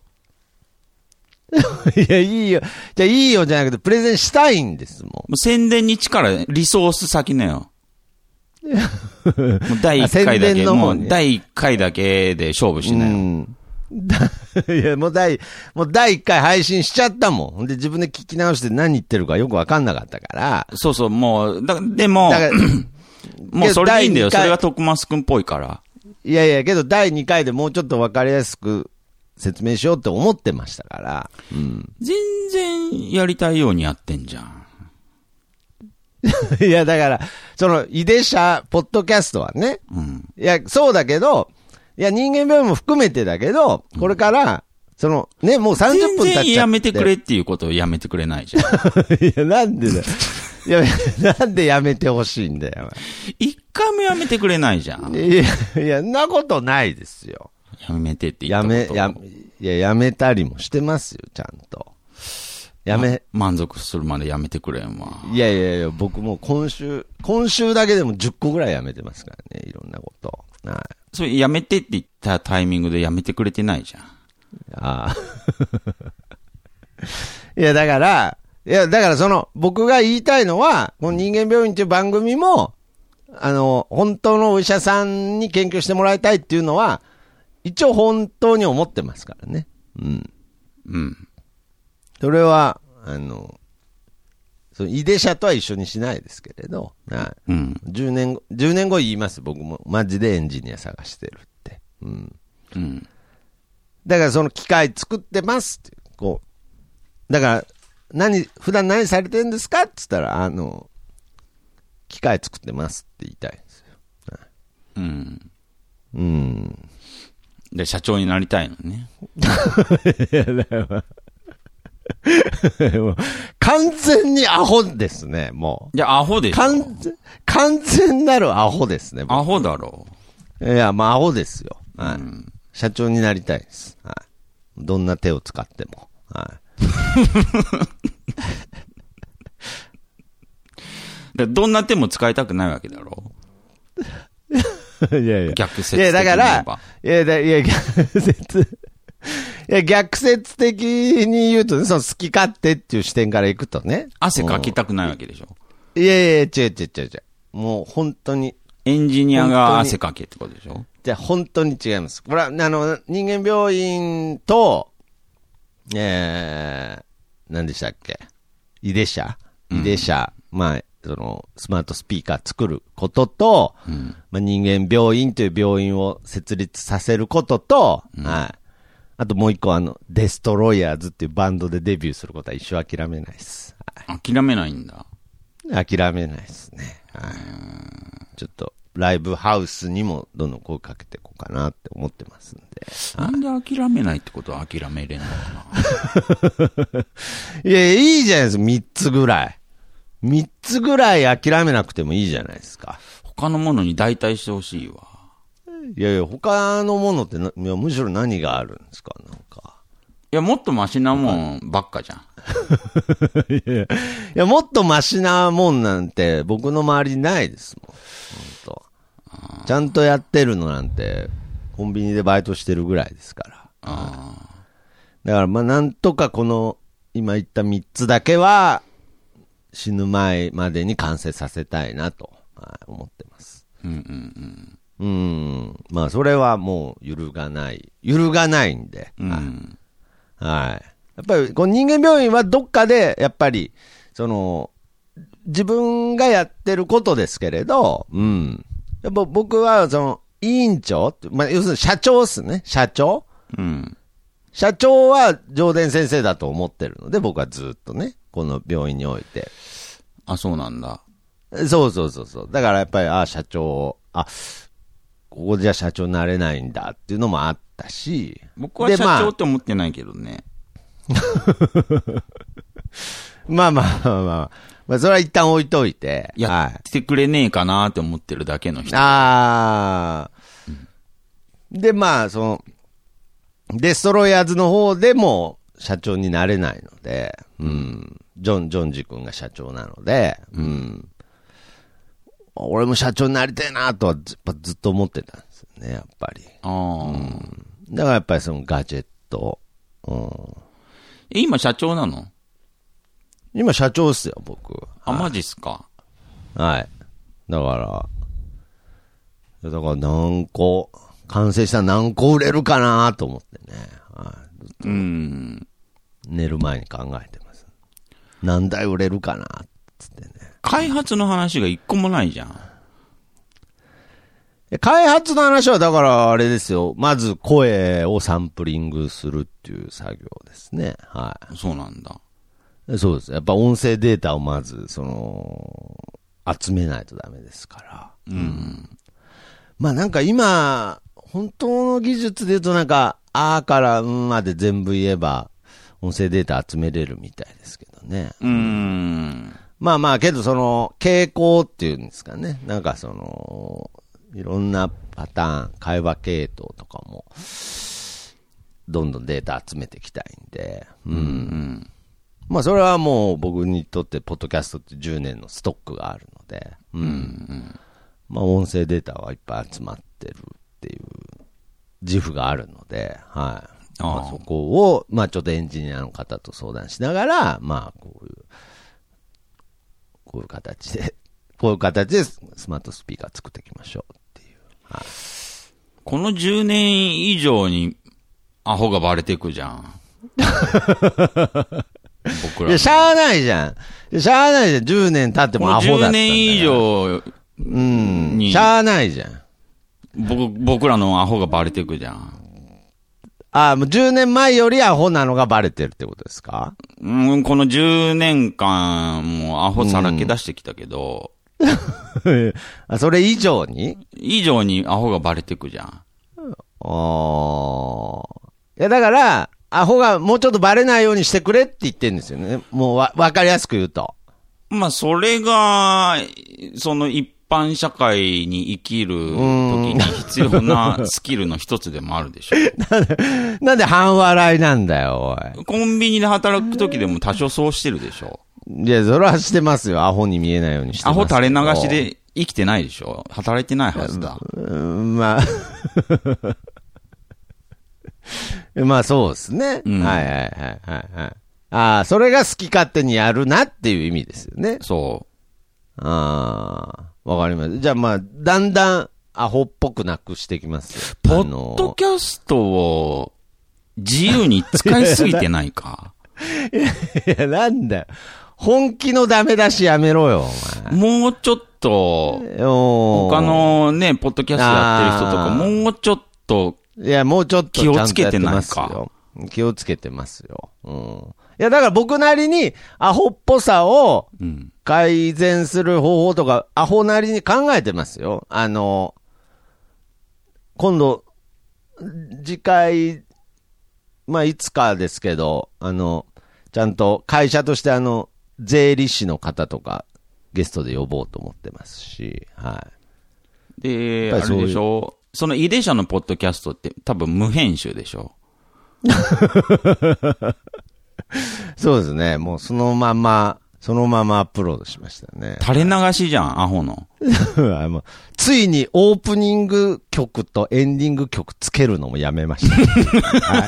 いや、いいよ。じゃあ、いいよじゃなくて、プレゼンしたいんですもん。もう宣伝に力、リソース先なよ。もうだいいっかいだけ、もうだいいっかいだけで勝負しなよ。うん、 いや、もう第、もう第いっかい配信しちゃったもん。で、自分で聞き直して何言ってるかよくわかんなかったから。 そうそう、もう、だでも、だからもうそれでいいんだよ。それが徳増くんっぽいから。 いやいや、けどだいにかいでもうちょっとわかりやすく説明しようって思ってましたから。うん、 全然やりたいようにやってんじゃん。 いや、だから、その、イデ社、ポッドキャストはね。うん、いや、そうだけど、 いや、人間病院も含めてだけど、これから、その、ね、もうさんじゅっぷん経っちゃって。 全然やめてくれっていうことをやめてくれないじゃん。 いや、なんでだよ。いや、なんでやめてほしいんだよ。 一回もやめてくれないじゃん。 いや、いや、なことないですよ。 やめてって言ったことやめ、や、いや、やめたりもしてますよ、ちゃんと。やめ、 ま、満足するまでやめてくれんわ。 いやいやいや、僕もう今週、今週だけでもじゅっこぐらいやめてますからね、いろんなこと。はい。 それやめてって言ったタイミングでやめてくれてないじゃん。 ああ。いや、だから、いや、だからその、僕が言いたいのは、この人間病院っていう番組も、あの、本当のお医者さんに研究してもらいたいっていうのは、一応本当に思ってますからね。うん。 うん。 それは、あの、その医デ社とは一緒にしないですけれど、はい。うん。じゅうねんご、じゅうねんご言います、僕も。マジでエンジニア探してるって。うん。うん。だからその機械作ってますって、こう。だから、何、普段何されてるんですかって言ったら、あの、機械作ってますって言いたいんですよ。はい、うん。うん。 で、社長になりたいのね。 いや、だから完全にアホですね、もう。いや、アホでしょ。 完全、完全なるアホですね。 アホだろう。いや、まあアホですよ。はい、うん。社長になりたいです。はい。どんな手を使っても。はい。 でどんな手も使いたくないわけだろう。いやいや。 逆説的に言えば。 いや、だから、いや、だいや、逆説。いや、逆説的に言うとね、その好き勝手っていう視点からいくとね。 汗かきたくないわけでしょ。 いやいや、違う違う違う違う。もう本当に。 エンジニアが汗かけってことでしょ。 じゃあ本当に違います。これは、あの、人間病院と、えー、何でしたっけイデ社イデ社、うん、まあ、その、スマートスピーカー作ることと、うん、まあ、人間病院という病院を設立させることと、うん、はい。あともう一個あの、デストロイヤーズっていうバンドでデビューすることは一生諦めないです。 はい、諦めないんだ。 諦めないですね。はい。ちょっと、ライブハウスにもどんどん声かけていこうかなって思ってますんで。 なんで諦めないってことは諦めれんのかな。いや、いいじゃないですか、三つぐらい。三つぐらい諦めなくてもいいじゃないですか。 他のものに代替してほしいわ。 いやいや、他のものってな、いやむしろ何があるんですか、なんか。 いや、もっとマシなもんばっかじゃん。 いや、いや、もっとマシなもんなんて僕の周りにないですもん。本当。ちゃんとやってるのなんて、コンビニでバイトしてるぐらいですから。あだからまあなんとかこの、今言った三つだけは、死ぬ前までに完成させたいなと、はい、思ってます。うんうんうん。うん。まあそれはもう揺るがない。揺るがないんで。うん、はい。やっぱりこの人間病院はどっかで、やっぱり、その、自分がやってることですけれど、うん。やっぱ僕はその、委員長、まあ要するに社長っすね。社長。うん。社長は上田先生だと思ってるので、僕はずっとね、この病院において。 あ、そうなんだ。 そうそうそうそう。だからやっぱり、あ、社長、あ、ここじゃ社長になれないんだっていうのもあったし。 僕は社長って思ってないけどね。 まあ、まあまあまあ。まあ、それは一旦置いといて。 やってくれねえかなって思ってるだけの人。 ああ、うん。で、まあ、その、デストロイヤーズの方でも社長になれないので、うん。ジョン、ジョンジ君が社長なので、うん。うん、俺も社長になりたいなとはず, ずっと思ってたんですよね、やっぱり。あうん、だからやっぱりそのガジェット。うん、 え、今社長なの？ 今社長っすよ、僕。 あ、マジっすか。 はい。だから、だから何個、完成したら何個売れるかなと思ってね。はい。ずっとうん。寝る前に考えてます。何台売れるかなっつってね。 開発の話が一個もないじゃん。 開発の話はだからあれですよ。まず声をサンプリングするっていう作業ですね。はい。 そうなんだ。 そうです。やっぱ音声データをまず、その、集めないとダメですから。うん。まあなんか今、 本当の技術で言うとなんか、あーからんまで全部言えば、音声データ集めれるみたいですけどね。 うーん。 まあまあ、けどその、傾向っていうんですかね。なんかその、いろんなパターン、会話系統とかも、どんどんデータ集めていきたいんで。うん。うん、まあそれはもう僕にとってポッドキャストってじゅうねんのストックがあるので、うん。うんうん、まあ音声データはいっぱい集まってるっていう自負があるので、はい。まあ、そこを、まあちょっとエンジニアの方と相談しながら、まあこういう、こういう形で、こういう形でスマートスピーカー作っていきましょうっていう。はい、 このじゅうねん以上にアホがバレていくじゃん。僕ら。 いや、しゃあないじゃん。しゃあないじゃん。じゅうねん経ってもアホだったんだから。じゅうねん以上に。 うん。しゃあないじゃん。 僕、僕らのアホがバレていくじゃん。 ああ、もうじゅうねんまえよりアホなのがバレてるってことですか？ うん、このじゅうねんかん、もうアホさらけ出してきたけど。 うん、あ、それ以上に以上にアホがバレてくじゃん。ああ。いや、だから、アホがもうちょっとバレないようにしてくれって言ってるんですよね。もうわ、わかりやすく言うと。 まあ、それが、その一般社会に生きる時に必要なスキルの一つでもあるでしょ。 なんで、なんで半笑いなんだよ、おい。 コンビニで働く時でも多少そうしてるでしょ。 いや、それはしてますよ。アホに見えないようにしてます。 アホ垂れ流しで生きてないでしょ。働いてないはずだ。 うん、まあ。まあそうですね。うん、はいはいはいはいはい。ああ、それが好き勝手にやるなっていう意味ですよね。 そう。 ああ、わかります。じゃあまあ、だんだんアホっぽくなくしていきますよ。 ポッドキャストを自由に使いすぎてないか。 いや、なんだよ。本気のダメ出しやめろよ、 お前。もうちょっと、他のね、ポッドキャストやってる人とか、もうちょっと、 いや、もうちょっと気をつけてないか。 気をつけてますよ。うん。いや、だから僕なりにアホっぽさを改善する方法とか、アホなりに考えてますよ。あの、今度、次回、まあ、いつかですけど、あの、ちゃんと会社としてあの、税理士の方とかゲストで呼ぼうと思ってますし、はい。 で、あれでしょ、そのイデ社のポッドキャストって多分無編集でしょ。 そうですね。もうそのまま、そのままアップロードしましたね。 垂れ流しじゃん、アホの。 ついにオープニング曲とエンディング曲つけるのもやめました。はい、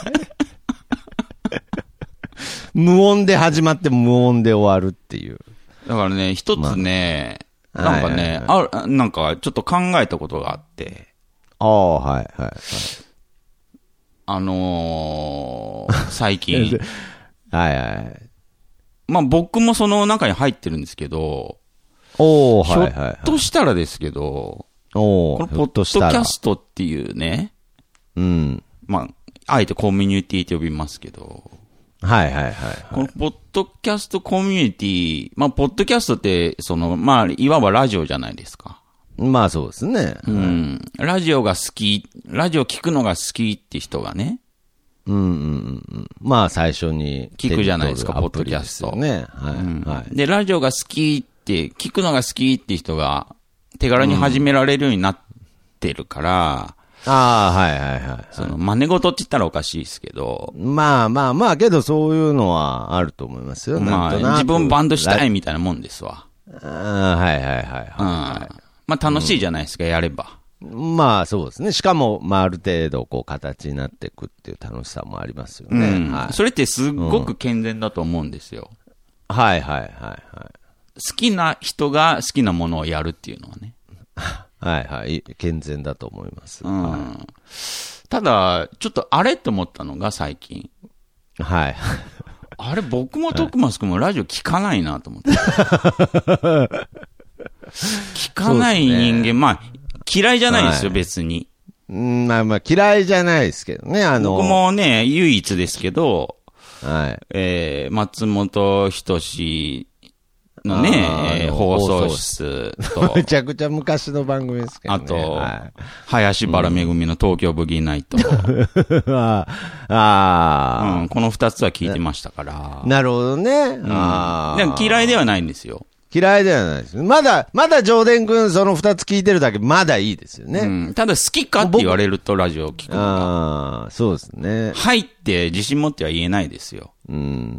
無音で始まって無音で終わるっていう。 だからね、一つね、まあ、なんかね、はいはいはい、あ、なんかちょっと考えたことがあって。 ああ、はいはいはい。 あのー、最近。 はいはい。 まあ僕もその中に入ってるんですけど、 おー、はいはいはい。 ひょっとしたらですけど、 おー、 このポッドキャストっていうね、 うん。 まあ、あえてコミュニティと呼びますけど、 はいはいはい、はい。 このポッドキャストコミュニティ、まあ、ポッドキャストって、その、まあ、いわばラジオじゃないですか。 まあそうですね。 うん。ラジオが好き、ラジオ聞くのが好きって人がね。 うんうんうん。まあ最初に聞くじゃないですか、ポッドキャスト。 ね。はい、うん、はい。 で、ラジオが好きって、聞くのが好きって人が手軽に始められるようになってるから、 うん、ああ、はいはいはい。 その、真似事って言ったらおかしいですけど。 まあまあまあ、けどそういうのはあると思いますよ。 まあ、自分バンドしたいみたいなもんですわ。 ああ、はいはいはい、はい。うん。 まあ楽しいじゃないですか、うん、やれば。 まあそうですね。しかも、まあある程度こう形になっていくっていう楽しさもありますよね。 うん、 はい、 それってすっごく健全だと思うんですよ。 うん、はいはいはいはい。 好きな人が好きなものをやるっていうのはね。 はいはい。健全だと思います。 うん。 はい、 ただ、ちょっとあれって思ったのが最近。 はい。 あれ、僕も徳松君もラジオ聞かないなと思って。聞かない人間、ね、まあ、嫌いじゃないですよ、はい、別に。 うんまあまあ、嫌いじゃないですけどね、あの。 僕もね、唯一ですけど、 はい。 えー、松本人志のね、えー、放送室と。 めちゃくちゃ昔の番組ですけどね。 あと、 はい、 林原めぐみの東京ブギーナイト。 ああ、 うん。この二つは聞いてましたから。 なるほどね。うん、 あでも嫌いではないんですよ。 嫌いではないです。まだ、まだ上田くんその二つ聞いてるだけまだいいですよね。うん、 ただ好きかって言われるとラジオ聞くのが。 ああ、そうですね。 はいって自信持っては言えないですよ。 うん。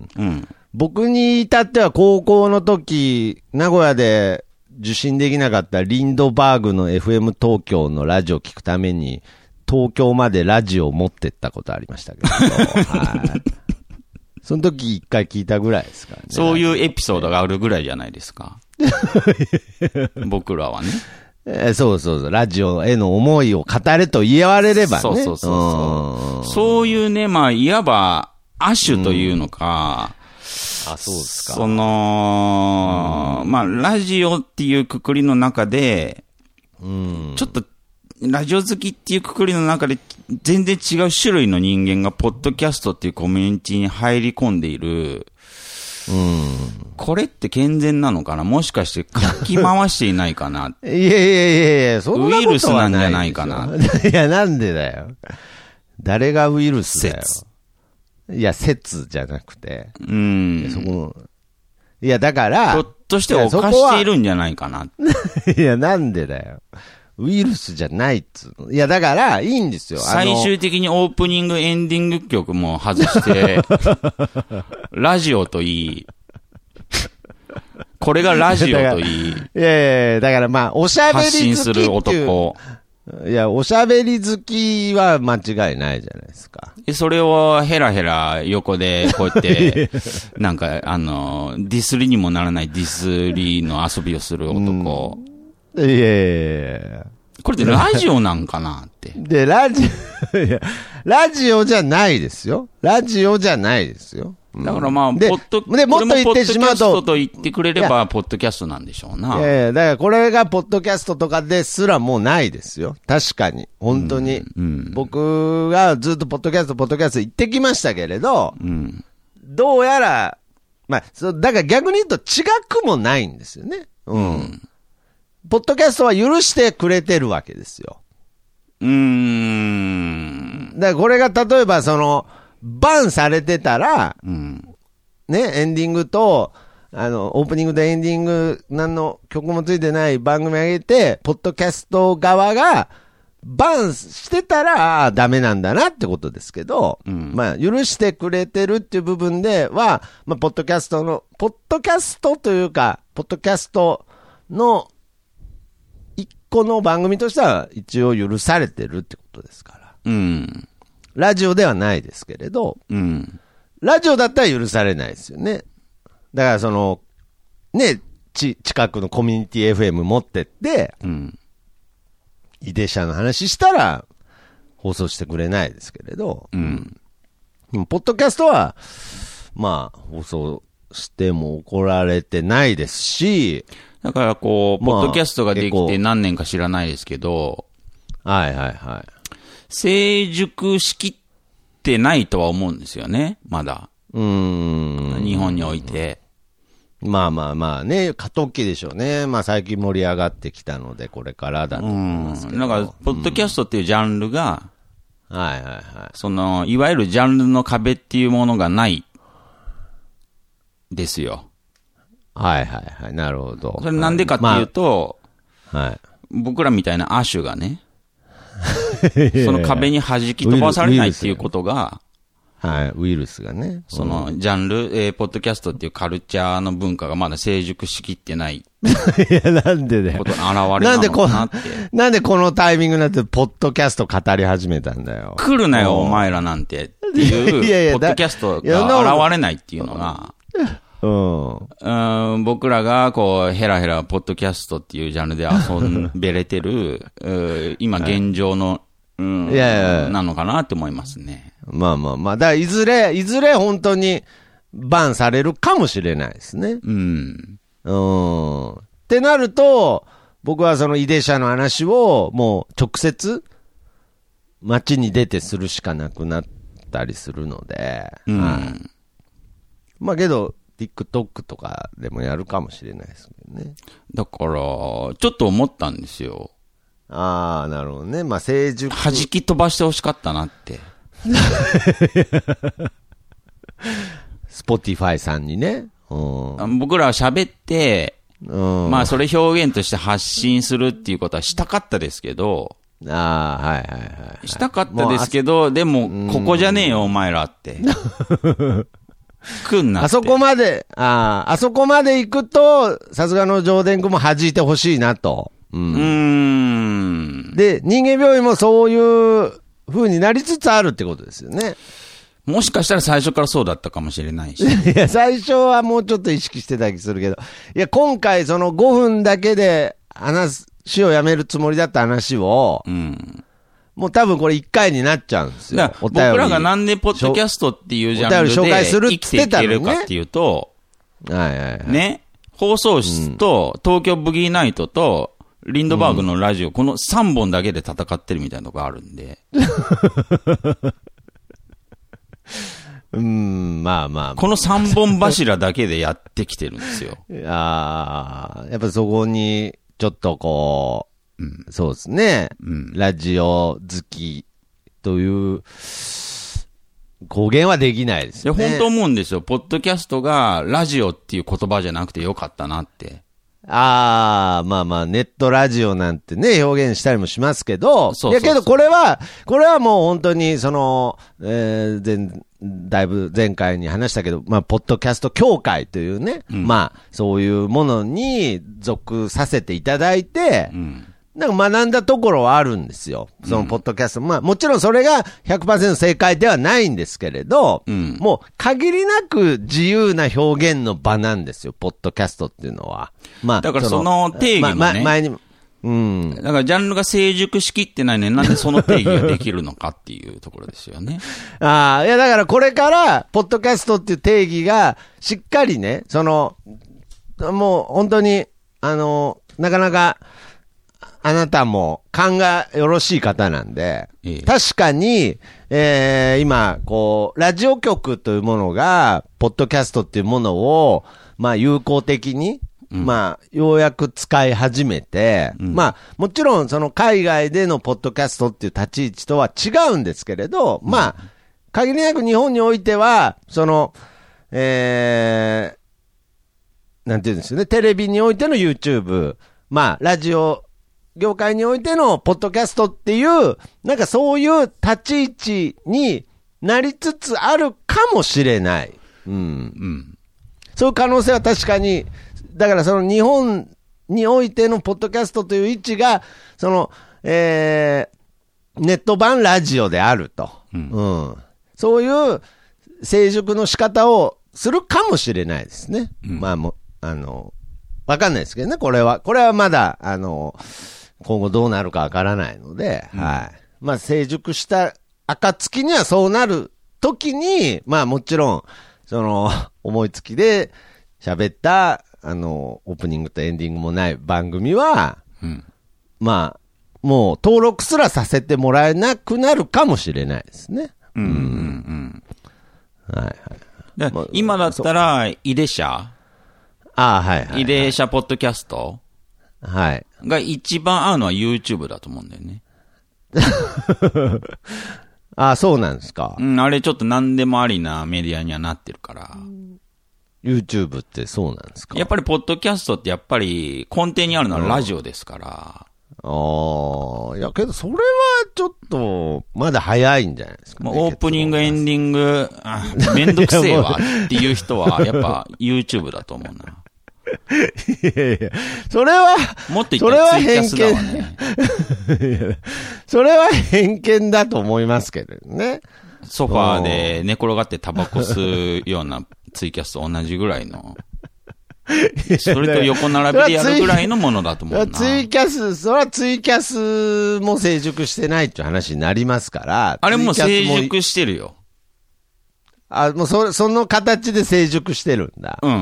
うん。僕に至っては高校の時、名古屋で受信できなかったリンドバーグの エフエム 東京のラジオ聞くために、東京までラジオを持ってったことありましたけど。はい。その時一回聞いたぐらいですからね。 そういうエピソードがあるぐらいじゃないですか。僕らはね。 えー、そうそうそう。ラジオへの思いを語れと言われればね。 そうそうそうそう。そういうね、まあ、いわば、亜種というのか、 うん、あ、そうですか。 その、まあ、ラジオっていうくくりの中で、うん、ちょっと、ラジオ好きっていうくくりの中で、全然違う種類の人間が、ポッドキャストっていうコミュニティに入り込んでいる、うん、これって健全なのかな、もしかしてかき回していないかな。 いやいやいやいや、そんなことはない。 ウイルスなんじゃないかな。 いや、なんでだよ。誰がウイルスだよ。説。いや、説じゃなくて。うん。いや、そこいや、だから。 ひょっとして犯しているんじゃないかな。 いや、なんでだよ。ウイルスじゃないっつうの。いや、だから、いいんですよ。 最終的にオープニング、エンディング曲も外して、ラジオといい、これがラジオといい。いやいやだからまあ、おしゃべり好き発信する男。 いや、おしゃべり好きは間違いないじゃないですか。 それをヘラヘラ横でこうやって、なんか、あの、ディスりにもならないディスりの遊びをする男。うんいやいやいやこれってラジオなんかなって。 で、ラジオ、いや、ラジオじゃないですよ。ラジオじゃないですよ。 だからまあ、ポッド、 で、もっと言ってしまうと。 ポッドキャストと言ってくれれば、ポッドキャストなんでしょうな。 いやいや、だからこれがポッドキャストとかですらもうないですよ。確かに。本当に。うんうん、僕がずっとポッドキャスト、ポッドキャスト言ってきましたけれど、うん、どうやら、まあ、そうだから逆に言うと違くもないんですよね。うん。うんポッドキャストは許してくれてるわけですよ。うーん。だからこれが例えばその、バンされてたら、うん、ね、エンディングと、あの、オープニングでエンディング、何の曲もついてない番組上げて、ポッドキャスト側が、バンしてたら、ああ、ダメなんだなってことですけど、うん、まあ、許してくれてるっていう部分では、まあ、ポッドキャストの、ポッドキャストというか、ポッドキャストの、この番組としては一応許されてるってことですから。うん。ラジオではないですけれど、うん。ラジオだったら許されないですよね。だからその、ね、ち、近くのコミュニティ エフエム 持ってって、うん。イデシャの話したら放送してくれないですけれど、うん。でもポッドキャストは、まあ、放送しても怒られてないですし、 だからこう、ポッドキャストができて何年か知らないですけど、 はいはいはい。 成熟しきってないとは思うんですよね、まだ。うーん。日本において。 まあまあまあね、過渡期でしょうね。まあ最近盛り上がってきたので、これからだと思いますけど。 だから、ポッドキャストっていうジャンルが、 はいはいはい。 その、いわゆるジャンルの壁っていうものがない、ですよ。 はいはいはい。なるほど。 それなんでかっていうと、 まあ、はい。 僕らみたいな亜種がね、その壁に弾き飛ばされないっていうことが、 はい、ウイルスがね。 その、ジャンル、えー、ポッドキャストっていうカルチャーの文化がまだ成熟しきってない。 いや、なんでだよ。 ことの表れなのかなって。 なんでこのタイミングになってポッドキャスト語り始めたんだよ。 来るなよ、お前らなんて。っていう、いやいやポッドキャストが現れないっていうのが、うん、うん僕らがこうヘラヘラポッドキャストっていうジャンルで遊んべれてる今現状の、うん、いやいやなのかなって思いますね。 まあまあまあだからいずれいずれ本当にバンされるかもしれないですね。うん。うんってなると僕はそのイデ社の話をもう直接街に出てするしかなくなったりするので、うん、はい、まあけど TikTok とかでもやるかもしれないですけどね。 だから、ちょっと思ったんですよ。 ああ、なるほどね。まあ、成熟。 弾き飛ばしてほしかったなって。 Spotify さんにね。うん、 僕らは喋って、うん、まあ、それ表現として発信するっていうことはしたかったですけど、 ああ、はいはいはい。 したかったですけど、でも、ここじゃねえよ、お前らって。くんなって。 あそこまで、ああ、あそこまで行くと、さすがの上田君も弾いてほしいなと。うん。うーんで、人間病院もそういう風になりつつあるってことですよね。 もしかしたら最初からそうだったかもしれないし。 いや、最初はもうちょっと意識してた気するけど。いや、今回そのごふんだけで話す、死をやめるつもりだった話を、うん、もう多分これいっかいになっちゃうんですよ。 僕らがなんでポッドキャストっていうジャンルで生きていけるかっていうと、 はいはいはい、 ね、放送室と東京ブギーナイトとリンドバーグのラジオ、うん、このさんぼんだけで戦ってるみたいなとこあるんで。 うーん、まあまあ、まあ。 このさんぼん柱だけでやってきてるんですよ。 ああ、やっぱそこに、ちょっとこう、うん、そうですね、うん。ラジオ好きという公言はできないですよね。 いや、本当思うんですよ。ポッドキャストがラジオっていう言葉じゃなくてよかったなって。 ああ、まあまあ、ネットラジオなんてね、表現したりもしますけど、そうそうそう。いやけどこれは、これはもう本当に、その、えー、前、だいぶ前回に話したけど、まあ、ポッドキャスト協会というね、うん、まあ、そういうものに属させていただいて、うん、なんか学んだところはあるんですよ。そのポッドキャスト。うん、まあ、もちろんそれが ひゃくパーセント 正解ではないんですけれど、うん、もう限りなく自由な表現の場なんですよ、ポッドキャストっていうのは。まあ、 だからその定義もね、まま、 前にも、うん。 だからジャンルが成熟しきってないね、なんでその定義ができるのかっていうところですよね。 ああ、いやだからこれから、ポッドキャストっていう定義が、しっかりね、その、もう本当に、あの、なかなか、あなたも勘がよろしい方なんで、ええ、確かに、えー、今、こう、ラジオ局というものが、ポッドキャストっていうものを、まあ有効的に、うん、まあ、ようやく使い始めて、うん、まあ、もちろん、その海外でのポッドキャストっていう立ち位置とは違うんですけれど、うん、まあ、限りなく日本においては、その、えー、なんていうんですよね、テレビにおいての YouTube、まあ、ラジオ業界においてのポッドキャストっていう、なんかそういう立ち位置になりつつあるかもしれない。うん。うん。そういう可能性は確かに、だからその日本においてのポッドキャストという位置が、その、えー、ネット版ラジオであると。うん。うん、そういう成熟の仕方をするかもしれないですね。うん、まあもう、あの、わかんないですけどね、これは。これはまだ、あの、今後どうなるかわからないので、うん、はい。まあ成熟した暁にはそうなる時に、まあもちろん、その、思いつきで喋った、あの、オープニングとエンディングもない番組は、うん、まあ、もう登録すらさせてもらえなくなるかもしれないですね。うんうんうん。 はいはい。まあ、今だったら、イデシャああ、はいはい、はい。 イデシャポッドキャストはい。 が一番合うのは YouTube だと思うんだよね。 ああ、そうなんですか。 うん、あれちょっと何でもありなメディアにはなってるから。 YouTube ってそうなんですか。 やっぱりポッドキャストってやっぱり根底にあるのはラジオですから。ああ、いやけどそれはちょっとまだ早いんじゃないですか、ね。 オープニングエンディングめんどくせえわっていう人はやっぱ YouTube だと思うな。 いやいや、それは、 もっと言ったらツイキャスだわね。 それは偏見だと思いますけどね。 ソファーで寝転がってタバコ吸うようなツイキャスと同じぐらいの。それと横並びでやるぐらいのものだと思うな。 ツイキャス、それはツイキャスも成熟してないっていう話になりますから。 あれも成熟してるよ。 あ、もうそ、その形で成熟してるんだ。 うん。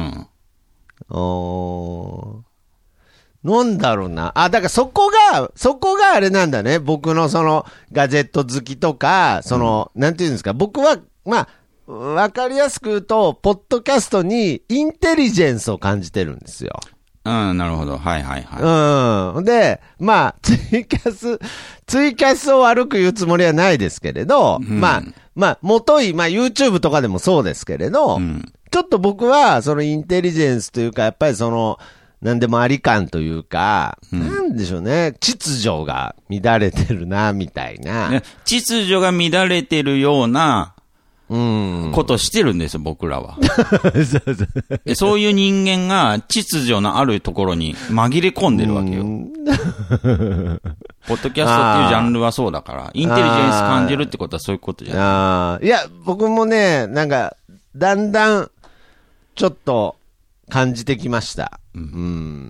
おー。なんだろうな。あ、だからそこが、そこがあれなんだね。僕のそのガジェット好きとか、その、うん、なんていうんですか。僕は、まあ、 わかりやすく言うと、ポッドキャストにインテリジェンスを感じてるんですよ。 うん、なるほど。はいはいはい。うん。で、まあ、ツイキャス、ツイキャスを悪く言うつもりはないですけれど、うん、まあ、まあ、もとい、まあ YouTube とかでもそうですけれど、うん、ちょっと僕は、そのインテリジェンスというか、やっぱりその、なんでもあり感というか、うん、なんでしょうね、秩序が乱れてるな、みたいな。 秩序が乱れてるような、うん。ことしてるんですよ、僕らは。そうそう。そういう人間が秩序のあるところに紛れ込んでるわけよ。ポッドキャストっていうジャンルはそうだから、インテリジェンス感じるってことはそういうことじゃない。 あいや、僕もね、なんか、だんだん、ちょっと感じてきました。うん。うん、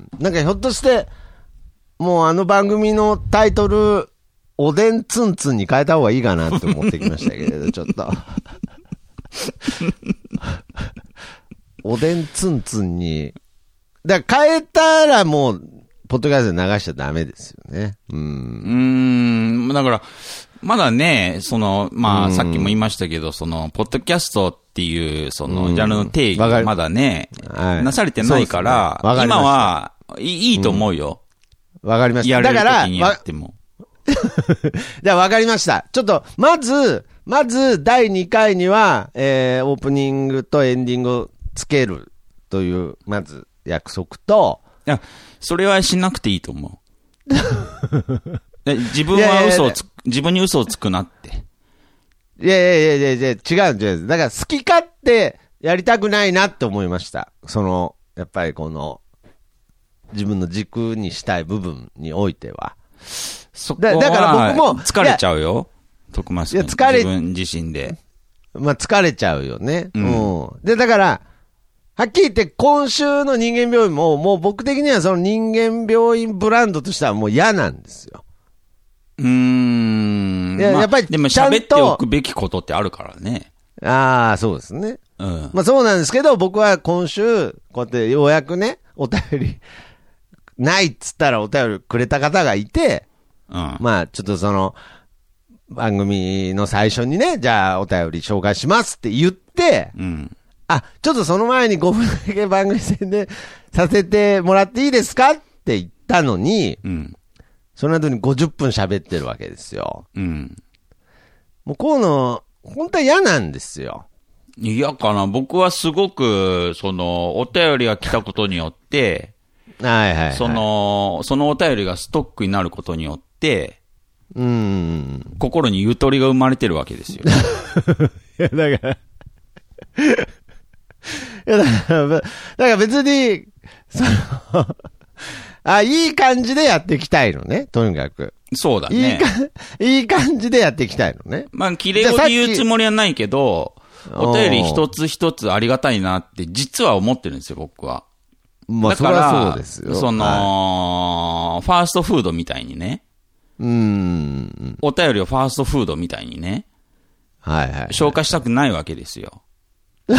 なんかひょっとして、もうあの番組のタイトル、おでんツンツンに変えた方がいいかなって思ってきましたけれど、ちょっと。おでんツンツンに。だから変えたらもう、ポッドキャストで流しちゃダメですよね。うん。 うーん。だから、まだね、その、まあ、さっきも言いましたけど、その、ポッドキャストっていう、その、ジャンルの定義がまだね、なされてないから、ね、今は、いいと思うよ。 わ、うん、かりました。 やれる時にやっても。 じゃあ分かりました。ちょっと、まず、まず、だいにかいには、えー、オープニングとエンディングをつけるという、まず、約束と。 いや、それはしなくていいと思う。自分は嘘をつ、自分に嘘をつくなって。 いやいやいやいやいや、違うんです。だから、好き勝手やりたくないなって思いました。その、やっぱりこの、自分の軸にしたい部分においては。 そこはだから僕も疲れちゃうよ。徳松君。疲れ、自分自身で。 まあ疲れちゃうよね。うん。うん、で、だから、はっきり言って今週の人間病院も、もう僕的にはその人間病院ブランドとしてはもう嫌なんですよ。 うーん。いや、まあ、やっぱりでも喋っておくべきことってあるからね。 ああ、そうですね。うん。まあそうなんですけど、僕は今週、こうやってようやくね、お便り、ないっつったらお便りくれた方がいて、うん、まあ、ちょっとその、番組の最初にね、じゃあお便り紹介しますって言って、うん、あ、ちょっとその前にごふんだけ番組宣伝させてもらっていいですかって言ったのに、うん、その後にごじゅっぷん喋ってるわけですよ。うん、もうこういうの、本当は嫌なんですよ。 嫌かな。僕はすごく、その、お便りが来たことによって、はいはいはい、その、そのお便りがストックになることによって、うん、心にゆとりが生まれてるわけですよ。 いや、だから、いや、だから、だから別に、その、あ、いい感じでやっていきたいのね、とにかく。 そうだね。 いいか、いい感じでやっていきたいのね。 まあ、綺麗を言うつもりはないけど、お便り一つ一つありがたいなって、実は思ってるんですよ、僕は。 まあ、だから、そりゃそうですよ。 その、はい、ファーストフードみたいにね。うん。お便りをファーストフードみたいにね。はいはい、はい。消化したくないわけですよ。今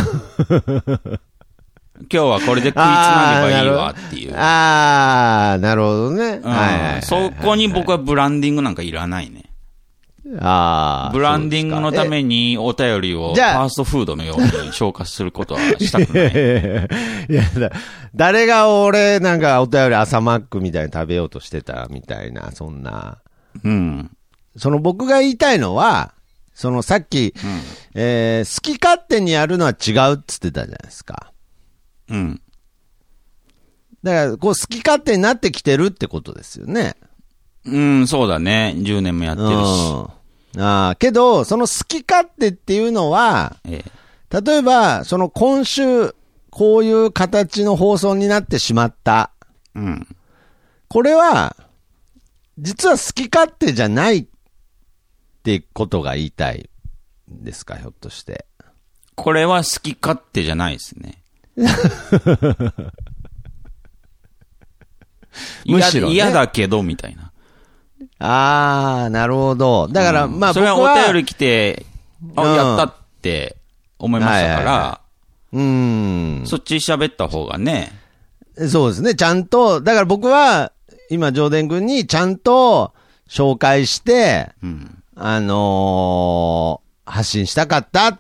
日はこれで食いつなげばいいわっていう。 ああ、なるほどね。 うん、はいはいはい、そこに僕はブランディングなんかいらないね。ああ。ブランディングのためにお便りをファーストフードのように消化することはしたくない。 いやだ、誰が俺なんかお便り朝マックみたいに食べようとしてたみたいな、そんな。うん。その僕が言いたいのは、そのさっき、うん、えー、好き勝手にやるのは違うっつってたじゃないですか。うん。だから、こう好き勝手になってきてるってことですよね。 うん、そうだね。じゅうねんもやってるし。 うん、ああ、けど、その好き勝手っていうのは、ええ、例えば、その今週、こういう形の放送になってしまった。うん。これは、実は好き勝手じゃないってことが言いたいんですか、ひょっとして。 これは好き勝手じゃないですね。むしろ、ね、嫌だけど、みたいな。 あー、なるほど。だから、うん、まあ僕は。 それはお便り来て、あ、うん、やったって思いましたから、はいはいはい、うん。そっち喋った方がね。 そうですね、ちゃんと、だから僕は、今、上田君にちゃんと紹介して、うん、あのー、発信したかった。ち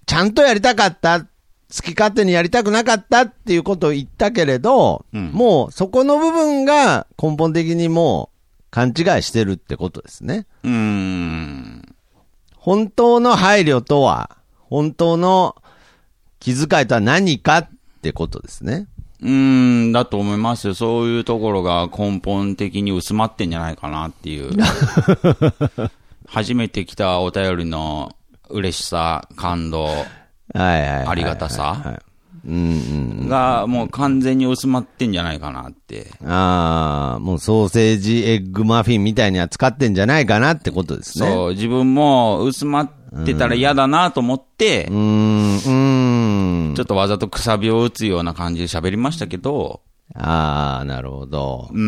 ちゃんとやりたかった、好き勝手にやりたくなかったっていうことを言ったけれど、うん、もうそこの部分が根本的にもう勘違いしてるってことですね。 うーん。 本当の配慮とは、本当の気遣いとは何かってことですね。 うーん、だと思いますよ。そういうところが根本的に薄まってんじゃないかなっていう。初めて来たお便りの嬉しさ、感動、ありがたさがもう完全に薄まってんじゃないかなって。 ああ、もうソーセージエッグマフィンみたいに扱ってんじゃないかなってことですね。 そう、自分も薄まってたら嫌だなと思って、 うん、うん、 ちょっとわざとくさびを打つような感じで喋りましたけど。 ああ、なるほど。 うん。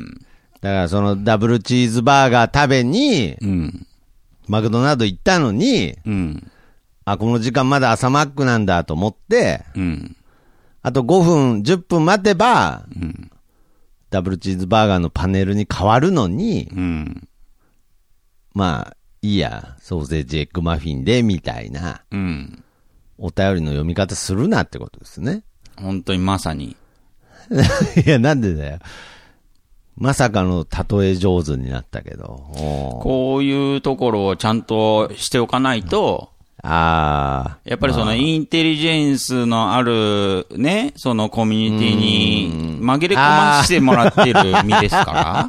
だからそのダブルチーズバーガー食べに、うん、マクドナルド行ったのに、うん、あ、この時間まだ朝マックなんだと思って、うん、あとごふん、じゅっぷん待てば、うん、ダブルチーズバーガーのパネルに変わるのに、うん、まあ、いいや、ソーセージエッグマフィンで、みたいな、うん、お便りの読み方するなってことですね。 本当にまさに。 いや、なんでだよ。まさかの例え上手になったけど。 こういうところをちゃんとしておかないと、 ああ。 やっぱりそのインテリジェンスのあるね、そのコミュニティに紛れ込ましてもらってる身ですから。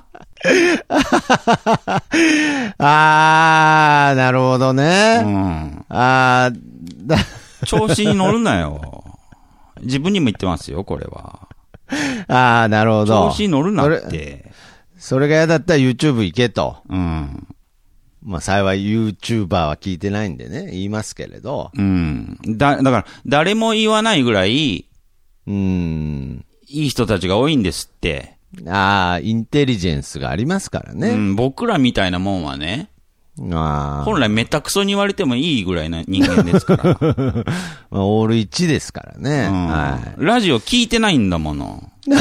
ああ、なるほどね。うん、ああ、 調子に乗るなよ。自分にも言ってますよ、これは。 ああ、なるほど。 調子に乗るなって。 それ、それが嫌だったら YouTube 行けと。うん。まあ幸い YouTuber は聞いてないんでね、言いますけれど。 うん。だ、だから、誰も言わないぐらい、うん。いい人たちが多いんですって。 ああ、インテリジェンスがありますからね。うん、僕らみたいなもんはね。ああ。本来めたくそに言われてもいいぐらいな人間ですから。 まあ、オールいちですからね、うんはい。ラジオ聞いてないんだもの。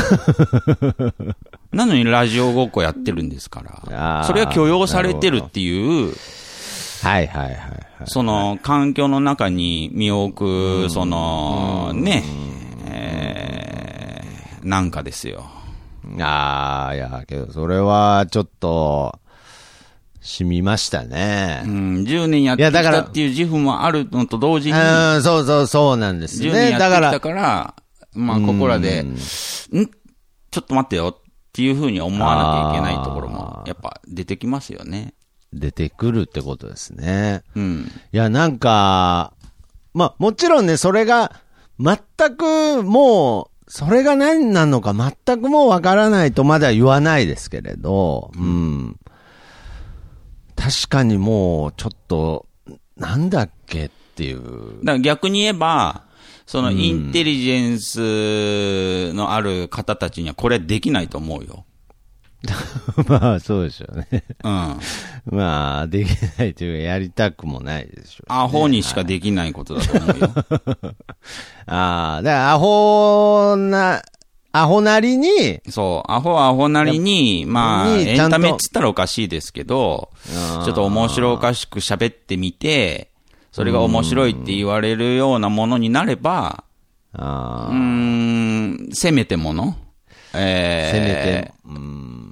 なのにラジオごっこやってるんですから。それは許容されてるっていう。 はいはいはい、はい。 その環境の中に身を置く、その、ね、えー、なんかですよ。 ああ、いや、けどそれはちょっと、染みましたね。 うん、じゅうねんやってきたっていう自負もあるのと同時に。 うん、そうそうそうなんですね。 じゅうねんやってきたから、からまあここらで、んちょっと待ってよっていうふうに思わなきゃいけないところも、やっぱ出てきますよね。 出てくるってことですね。うん。いや、なんか、まあもちろんね、それが、全くもう、それが何なのか全くもうわからないとまでは言わないですけれど、うん、うん確かにもう、ちょっと、なんだっけっていう。だから逆に言えば、そのインテリジェンスのある方たちにはこれできないと思うよ。 まあ、そうでしょうね。 うん。 まあ、できないというか、やりたくもないでしょう、ね。 アホにしかできないことだと思うよ。 ああ、だからアホな、アホなりに。 そう。アホはアホなりに、まあ、エンタメっつったらおかしいですけど、ちょっと面白おかしく喋ってみて、それが面白いって言われるようなものになれば、あうーん、せめてもの、えー、せめて、うん、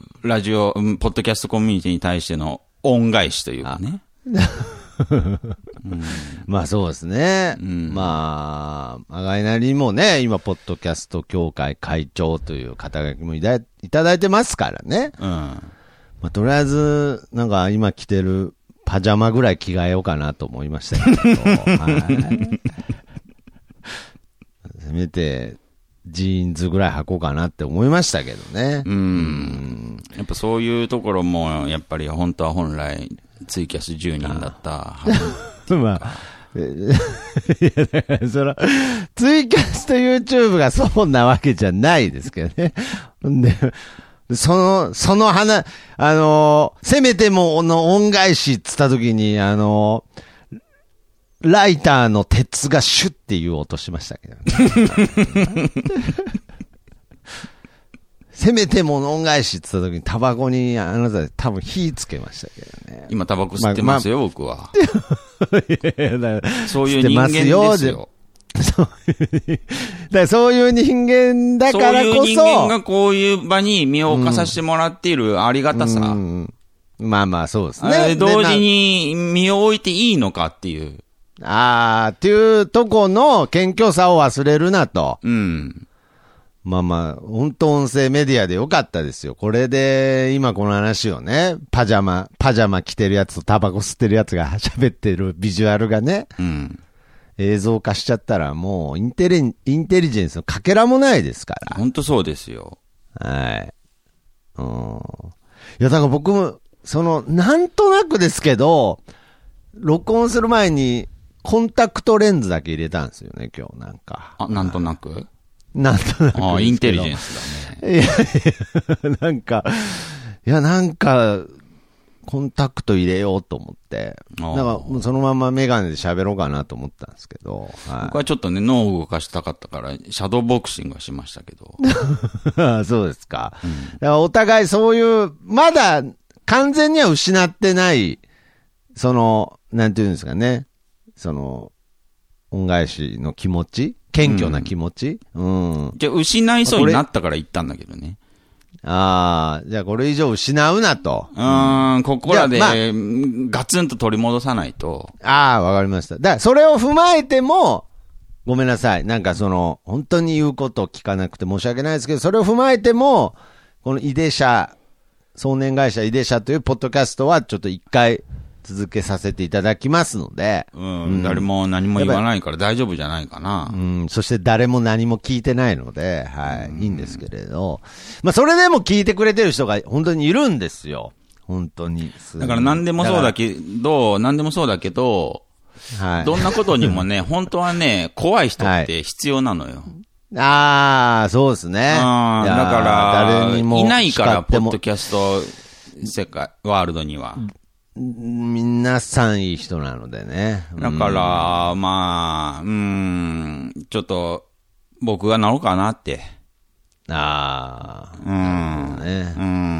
ラジオ、ポッドキャストコミュニティに対しての恩返しというかね。 うん、まあそうですね。うん、まあ、まがいなりにもね、今、ポッドキャスト協会会長という肩書きもいただいてますからね。うん。まあ、とりあえず、なんか今着てるパジャマぐらい着替えようかなと思いましたけど。はい、せめて、ジーンズぐらい履こうかなって思いましたけどね。 うん。うん、やっぱそういうところも、やっぱり本当は本来、ツイキャスじゅうにんだったはず。 まあ、いやだからその、ツイキャスと YouTube がそうなわけじゃないですけどね。で、その、その話、あの、せめてもの恩返しっつった時に、あの、ライターの鉄がシュッっていう音しましたけどね。 せめてもの恩返しって言った時にタバコにあなた多分火つけましたけどね。 今タバコ吸ってますよ、まあ、僕は。 いやいやそういう人間ですよ。 そういう、だからそういう人間だからこそ。そういう人間がこういう場に身を置かさせてもらっているありがたさ。 うんうん、まあまあそうですね。 同時に身を置いていいのかっていう。 あー、っていうとこの謙虚さを忘れるなと。 うん。 まあまあ、本当音声メディアでよかったですよ。これで、今この話をね、パジャマ、パジャマ着てるやつとタバコ吸ってるやつが喋ってるビジュアルがね、 うん、 映像化しちゃったらもうインテリ、インテリジェンスのかけらもないですから。 本当そうですよ。 はい。うん。いや、だから僕も、その、なんとなくですけど、録音する前にコンタクトレンズだけ入れたんですよね、今日なんか。 あ、なんとなくなんとなく。 ああ、インテリジェンスだね。 いやいや、なんか、いや、なんか、コンタクト入れようと思って、なんか、もうそのままメガネで喋ろうかなと思ったんですけど、 はい、僕はちょっとね、脳を動かしたかったから、シャドーボクシングはしましたけど。 そうですか。 うん、 だからお互いそういう、まだ完全には失ってない、その、なんていうんですかね、その、恩返しの気持ち謙虚な気持ち、うん、うん。 じゃあ、失いそうになったから言ったんだけどね。 ああ、じゃあこれ以上失うなと。 うーん、ここらで、まあ、ガツンと取り戻さないと。 ああ、わかりました。だから、それを踏まえても、ごめんなさい。なんかその、本当に言うことを聞かなくて申し訳ないですけど、それを踏まえても、このイデ社、送年会社イデ社というポッドキャストはちょっと一回、続けさせていただきますので、 うん、うん、誰も何も言わないから大丈夫じゃないかな。 うん、そして誰も何も聞いてないので、はい、うん、いいんですけれど、まあそれでも聞いてくれてる人が本当にいるんですよ。本当に。 だから何でもそうだけど、何でもそうだけど、はい、どんなことにもね、本当はね、怖い人って必要なのよ。 はい、ああ、そうですね。 だから、誰にもいないから、ポッドキャスト世界、ワールドには。 皆さんいい人なのでね。 だから、うん、まあ、うーん、ちょっと、僕がなろうかなって。 ああ。 うん。ね、うん。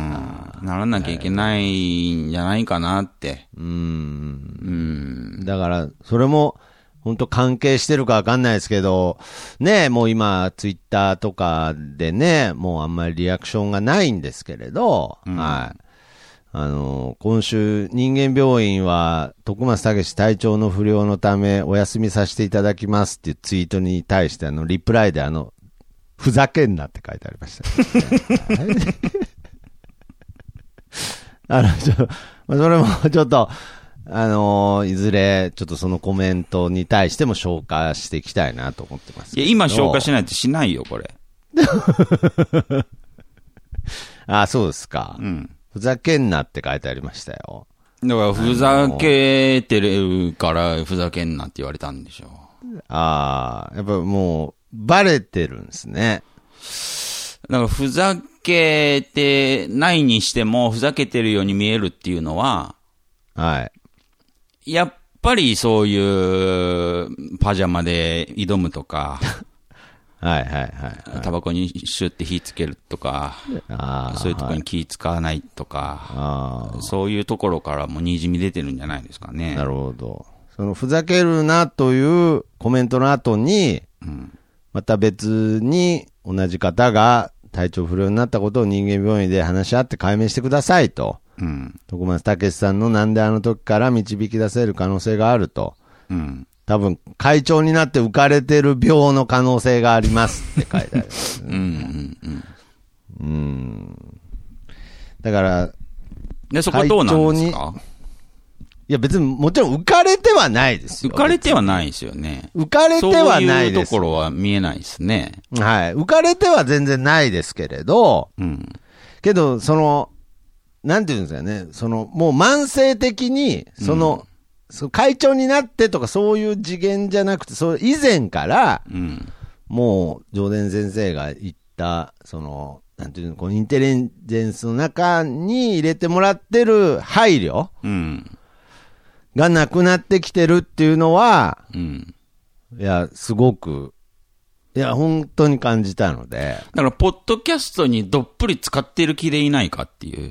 ならなきゃいけないんじゃないかなって。 うん。うん。だから、それも、本当関係してるかわかんないですけど、ね、もう今、ツイッターとかでね、もうあんまりリアクションがないんですけれど、うん、はい。あの、今週、人間病院は、徳松武史体調の不良のため、お休みさせていただきますっていうツイートに対して、あの、リプライであの、ふざけんなって書いてありました、ね。あの、ちょ、それもちょっと、あの、いずれ、ちょっとそのコメントに対しても消化していきたいなと思ってます。 いや、今消化しないとしないよ、これ。 あ、そうですか。 うん。 ふざけんなって書いてありましたよ。 だから、ふざけてるから、ふざけんなって言われたんでしょう。 ああ、やっぱもう、バレてるんですね。 だから、ふざけてないにしても、ふざけてるように見えるっていうのは、 はい。 やっぱりそういう、パジャマで挑むとか、 はいはいはい、はい。 タバコにシュって火つけるとか、 あそういうところに気使わないとか、はい、そういうところからもにじみ出てるんじゃないですかね。 なるほど。そのふざけるなというコメントの後に、うん、また別に同じ方が体調不良になったことを人間病院で話し合って解明してくださいと。うん、徳松武史さんのなんであの時から導き出せる可能性があると。うん、多分、会長になって浮かれてる病の可能性がありますって書いてある、ね。うんうんうん。うん。だから、 で、そこはどうなんですか？ いや別にもちろん浮かれてはないですよ。 浮かれてはないですよね。 浮かれてはないです。 そういうところは見えないですね。 はい。浮かれては全然ないですけれど、うん。けど、その、なんていうんですかね、その、もう慢性的に、その、うんそ会長になってとかそういう次元じゃなくて、それ以前から、うん、もう、上田先生が言った、その、なんていうの、このインテリジェンスの中に入れてもらってる配慮、うん、がなくなってきてるっていうのは、うん、いや、すごくいや、本当に感じたので。 だから、ポッドキャストにどっぷり使ってる気でいないかっていう。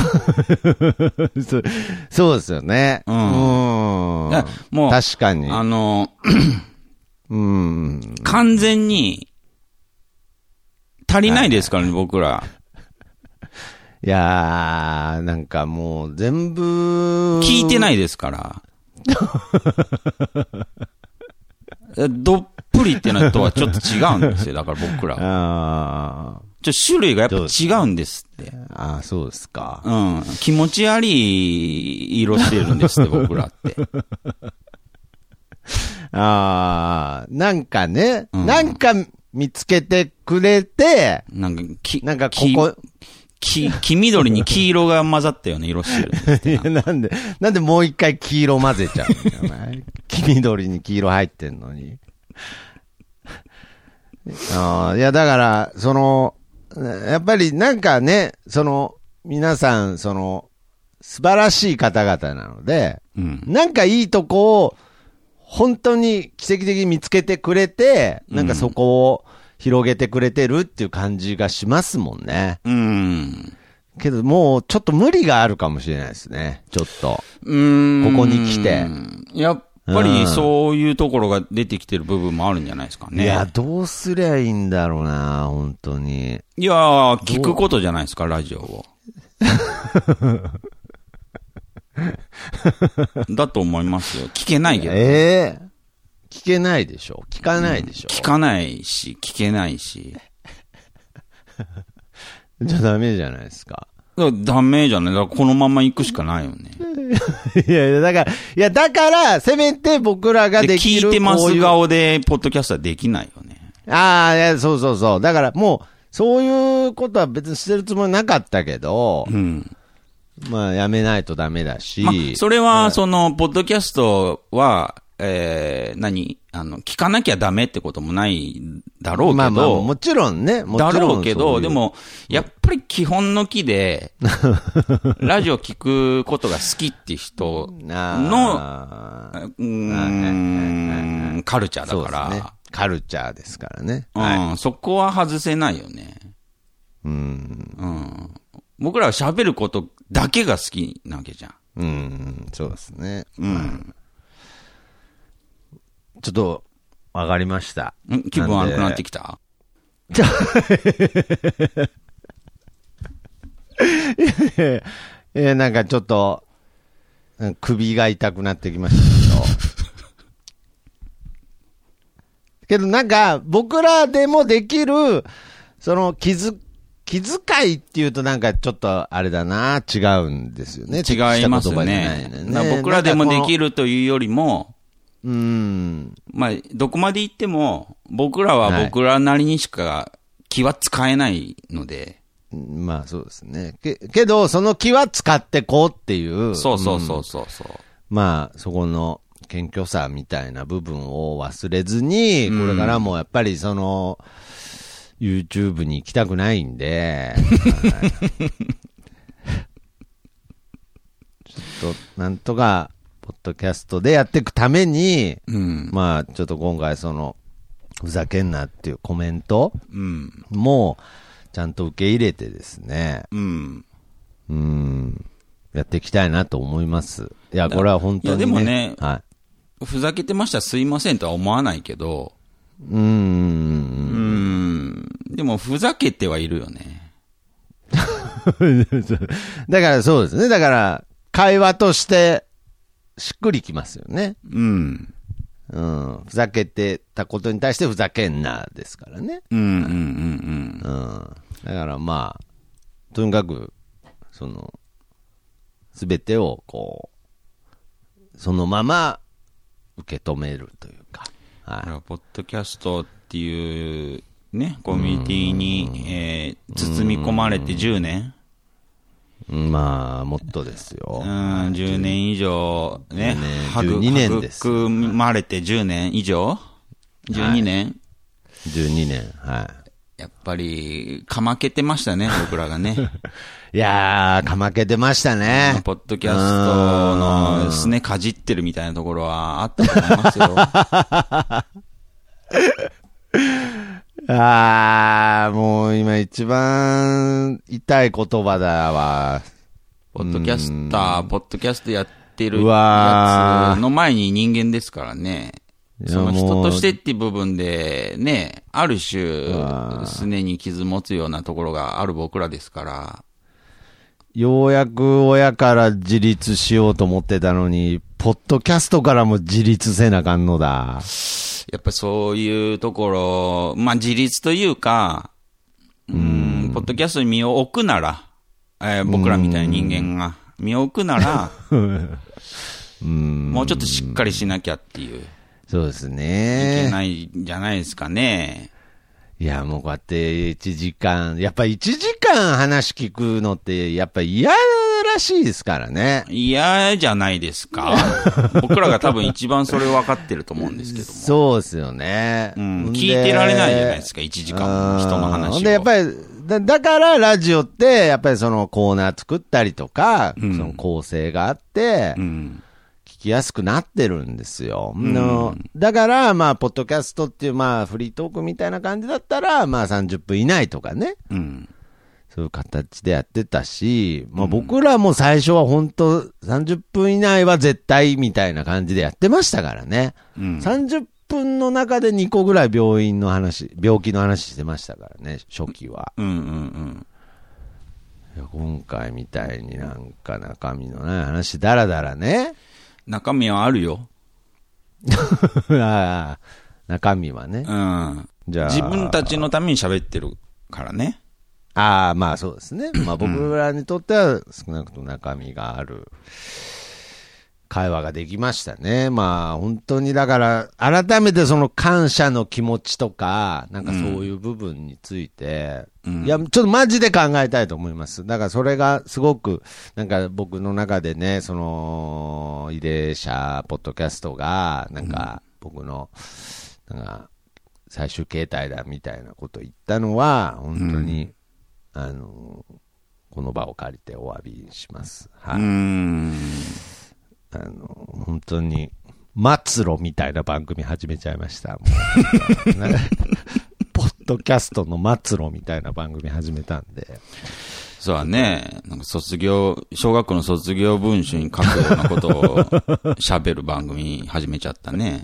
そ, そうですよね。うん。うん、 もう、 確かに。 あの、 うん、 完全に足りないですからね、はい、僕ら。 いやー、なんかもう全部。 聞いてないですから。どっぷりってのとはちょっと違うんですよ。だから僕ら。あちょ種類がやっぱ違うんですって。 ああ、そうですか。 うん。気持ち悪い色してるんですって、僕らって。 ああ、なんかね、うん、なんか見つけてくれて、 なんか、き、 なんかここ、 黄、黄緑に黄色が混ざったような色してるんですいや、なんで、なんでもう一回黄色混ぜちゃうんだよ、黄緑に黄色入ってんのに。あいや、だから、その、やっぱりなんかね、その、皆さん、その、素晴らしい方々なので、うん、なんかいいとこを、本当に奇跡的に見つけてくれて、なんかそこを広げてくれてるっていう感じがしますもんね。 うん。 けどもうちょっと無理があるかもしれないですね。ちょっと。うーん。ここに来て。 やっぱりそういうところが出てきてる部分もあるんじゃないですかね。 いや、どうすりゃいいんだろうな、本当に。 いやー、聞くことじゃないですか、ラジオを。だと思いますよ。聞けないけど。 ええー、聞けないでしょ。聞かないでしょ。 うん、聞かないし、聞けないし。 じゃあダメじゃないですか。 ダメじゃない。だからこのまま行くしかないよね。 いやいや、だから、いや、だから、せめて僕らができる。 聞いてます顔で、ポッドキャストはできないよね。 ああ、いや、そうそうそう。だからもう、そういうことは別にしてるつもりなかったけど、うん。まあ、やめないとダメだし。まあ、 それは、その、ポッドキャストは、えー、何あの、聞かなきゃダメってこともないだろうけど。まあまあ、 もちろんね。もちろんだろうけど、うでも、やっぱり基本の木で、ラジオ聞くことが好きって人の、うーん、カルチャーだから、ね。 カルチャーですからね。 うん、はい、そこは外せないよね。 うん。 うん。僕らは喋ることだけが好きなわけじゃん。 うん、そうですね。 うん。 ちょっと、わかりました。 ん気分悪くなってきたちょ、いや、なんかちょっと、首が痛くなってきましたけど。けどなんか、僕らでもできる、その、気づ、気遣いっていうとなんかちょっとあれだな、違うんですよね。 違いますね。ね僕らでもできるというよりも、 うん。 まあ、どこまで行っても、僕らは僕らなりにしか気は使えないので。 はい、まあそうですね。け、けど、その気は使ってこうっていう。 そうそうそうそうそう、うん。 まあ、そこの謙虚さみたいな部分を忘れずに、これからもやっぱりその、YouTube に行きたくないんで、ちょっと、なんとか、ポッドキャストでやっていくために、うん、まあ、ちょっと今回その、ふざけんなっていうコメントも、ちゃんと受け入れてですね、 うん。 うん、やっていきたいなと思います。いや、これは本当にね。いや、 でもね、 はい、 ふざけてましたらすいませんとは思わないけど、 うーん。 うーん。でも、ふざけてはいるよね。 だからそうですね。だから、会話として、しっくりきますよね。 うん。 うん。ふざけてたことに対してふざけんなですからね。 うんうんうんうん。 うん。だからまあ、とにかく、その、すべてをこう、そのまま受け止めるというか。 はい、ポッドキャストっていうね、コミュニティに、えー、包み込まれてじゅうねん。まあ、もっとですよ。 うん、じゅうねん以上、ね、 じゅうにねんです。 育まれてじゅうねん以上 ?じゅうにねん、はい、 じゅうにねん、はい。 やっぱり、かまけてましたね、僕らがね。 いやー、かまけてましたね。 ポッドキャストのすねかじってるみたいなところはあったと思いますよ。 あー、もう今一番痛い言葉だわ。 ポッドキャスター、ポッドキャストやってるやつの前に人間ですからね。その人としてっていう部分でね、ある種、すねに傷持つようなところがある僕らですから。 ようやく親から自立しようと思ってたのに、ポッドキャストからも自立せなあかんのだ。 やっぱそういうところ、まあ自立というか、うん、ポッドキャストに身を置くなら、えー、僕らみたいな人間が身を置くなら、うんもうちょっとしっかりしなきゃっていう。 そうですね。 いけないんじゃないですかね。 いや、もうこうやっていちじかん、やっぱいちじかん話聞くのって、やっぱ嫌らしいですからね。 嫌じゃないですか。僕らが多分一番それ分かってると思うんですけども。 そうですよね。 うん、聞いてられないじゃないですか、いちじかん人の話を。 で、やっぱり、だ, だからラジオって、やっぱりそのコーナー作ったりとか、うん、その構成があって、うん聞きやすくなってるんですよ。うん、だから、まあ、ポッドキャストっていう、まあ、フリートークみたいな感じだったら、まあ、さんじゅっぷん以内とかね。うん、そういう形でやってたし、まあ、僕らも最初は本当、さんじゅっぷん以内は絶対みたいな感じでやってましたからね。うん、さんじゅっぷんの中でにこぐらい病院の話、病気の話してましたからね、初期は。うんうんうんいや今回みたいになんか中身のない話だらだらね。 中身はあるよ。 あ中身はね。 うん。じゃあ自分たちのために喋ってるからね。 ああ、まあそうですね。まあ僕らにとっては少なくとも中身がある会話ができましたね。まあ本当にだから改めてその感謝の気持ちとか、なんかそういう部分について、うん、いやちょっとマジで考えたいと思います。だからそれがすごくなんか僕の中でね、そのイデシャポッドキャストがなんか僕のなんか最終形態だみたいなことを言ったのは本当に、うん、あのこの場を借りてお詫びします。はい。うーんあの本当に末路みたいな番組始めちゃいました。もうポッドキャストの末路みたいな番組始めたんで。 そうだね。なんか卒業小学校の卒業文集に書くようなことを喋る番組始めちゃったね。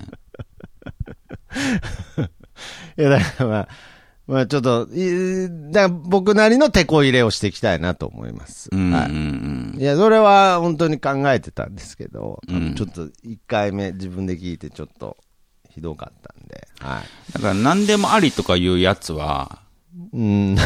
いやだからまあ。まあちょっと、だ僕なりの手こ入れをしていきたいなと思います。うんうんうんはい。いや、それは本当に考えてたんですけど、うん、ちょっと一回目自分で聞いてちょっとひどかったんで。はい。 だから何でもありとかいうやつは、うん。そ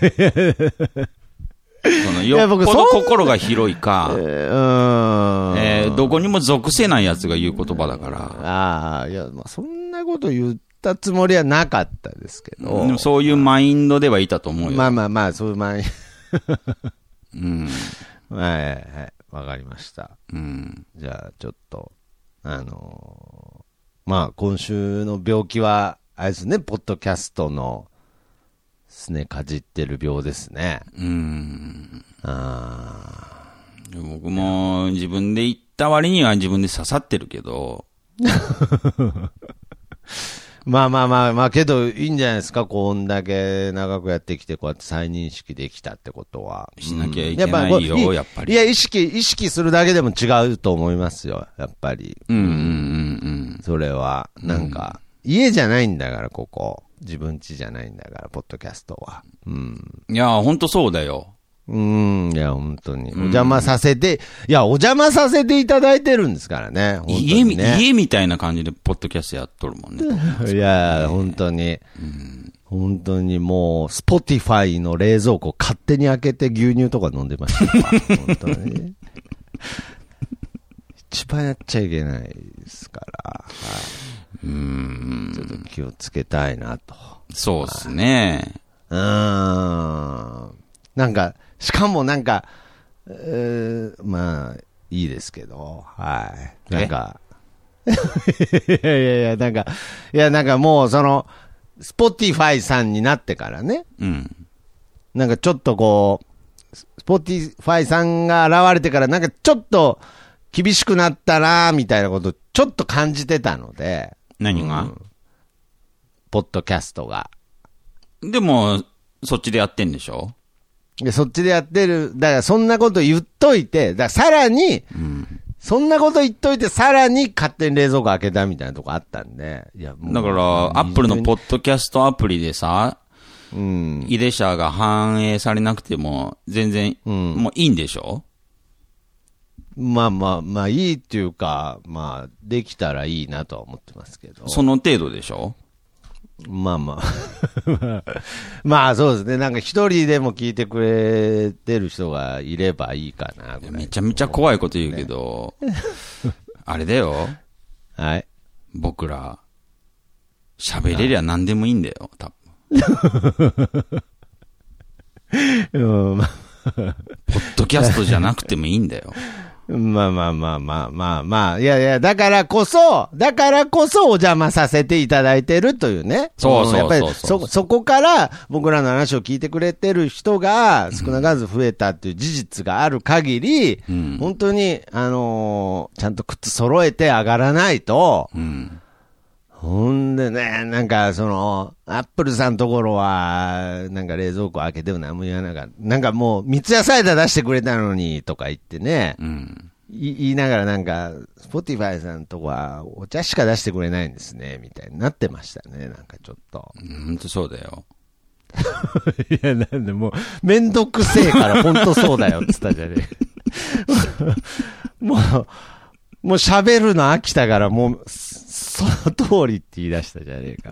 のよっぽど心が広いか、えー、うんえー、どこにも属せないやつが言う言葉だから。 ああ、いや、まあそんなこと言うたつもりはなかったですけど、 でもそういうマインドではいたと思うよ。 まあまあまあそういうマインドうんはいはいわかりました、うん、じゃあちょっとあのー、まあ今週の病気はあれですねポッドキャストのすねかじってる病ですねうんあ僕も自分で言った割には自分で刺さってるけどまあまあまあまあけどいいんじゃないですかこんだけ長くやってきてこうやって再認識できたってことはしなきゃいけないよ、うん、やっぱりいや意識意識するだけでも違うと思いますよやっぱりうんうんうんうんそれはなんか、うん、家じゃないんだからここ自分家じゃないんだからポッドキャストはうんいやほんとそうだようん、いや、本当に。お邪魔させて、いや、お邪魔させていただいてるんですからね。本当にね家、家みたいな感じで、ポッドキャストやっとるもんね。 いや、本当に、うん。本当にもう、スポティファイの冷蔵庫勝手に開けて牛乳とか飲んでました本当に。一番やっちゃいけないですから。はい、うん。ちょっと気をつけたいなと。 そうですね。 うーん。なんか、しかもなんか、えー、まあ、いいですけど、はい。なんか、いやいやいや、なんか、いやなんかもうその、スポティファイさんになってからね、うん。なんかちょっとこう、スポティファイさんが現れてからなんかちょっと厳しくなったなみたいなことちょっと感じてたので。 何が、うん、 ポッドキャストが。 でも、そっちでやってんでしょ？ でそっちでやってる。だからそんなこと言っといて、だからさらに、うん、そんなこと言っといて、さらに勝手に冷蔵庫開けたみたいなとこあったんで。いやもうだから、アップルのポッドキャストアプリでさ、 うん。 イデシャが反映されなくても、全然、うん、もういいんでしょ？ まあまあまあいいっていうか、まあできたらいいなとは思ってますけど。 その程度でしょ？ まあまあ。まあそうですね。なんか一人でも聞いてくれてる人がいればいいかな。 めちゃめちゃ怖いこと言うけど、ね、あれだよ。 はい。 僕ら、喋れりゃ何でもいいんだよ、多分。うん、ポッドキャストじゃなくてもいいんだよ。 まあまあまあまあまあまあ。いやいや、だからこそ、だからこそお邪魔させていただいてるというね。 そうそうそうそう。やっぱりそ、そこから僕らの話を聞いてくれてる人が少なからず増えたっていう事実がある限り、うん、本当に、あのー、ちゃんと靴揃えて上がらないと、うん、ほんでね、なんかその、アップルさんのところは、なんか冷蔵庫開けても何も言わなかった。なんかもう、三ツ矢サイダー出してくれたのに、とか言ってね、うん、言いながらなんか、スポティファイさんのとこは、お茶しか出してくれないんですね、みたいになってましたね、なんかちょっと。 ほんとそうだよ。 いや、なんでもう、めんどくせえからほんとそうだよ、つったじゃねえ。もう、もう喋るの飽きたから、もう、その通りって言い出したじゃねえか。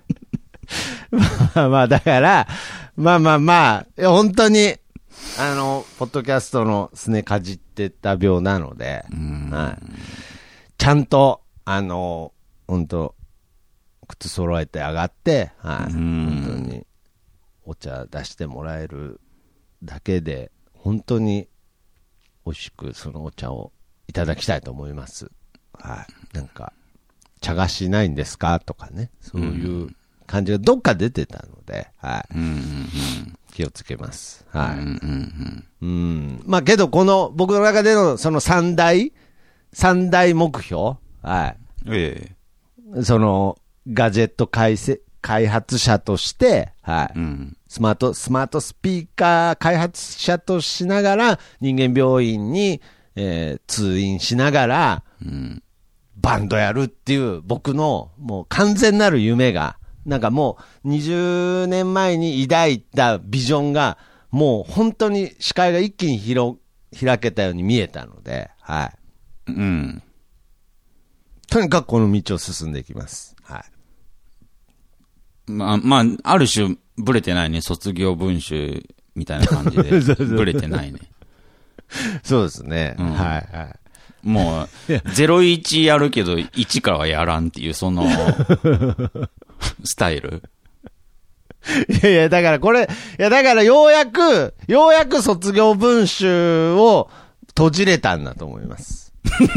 まあまあ、だから、まあまあまあ、本当に、あの、ポッドキャストのすねかじってた病なので、はい、ちゃんと、あの、本当靴揃えて上がって、はい、本当に、お茶出してもらえるだけで、本当に美味しくそのお茶をいただきたいと思います。はい。なんか、茶菓子ないんですかとかね。そういう感じがどっか出てたので、はい。うんうんうん、気をつけます。はい。うんうんうん、うん。まあけど、この、僕の中でのその三大、三大目標、はい。 ええ。その、ガジェット開開発者として、はい。うん、スマート、スマートスピーカー開発者としながら、人間病院に、えー、通院しながら、うん、バンドやるっていう僕のもう完全なる夢が、なんかもうにじゅうねんまえに抱いたビジョンが、もう本当に視界が一気に広、開けたように見えたので、はい。うん。とにかくこの道を進んでいきます。はい。 まあ、まあ、ある種、ブレてないね。卒業文集みたいな感じで。ブレてないね。 そうですね。うん、はい、はい。 もう、ゼロイチやるけど、いちからはやらんっていう、その、スタイル。 いやいや、だからこれ、いや、だからようやく、ようやく卒業文集を閉じれたんだと思います。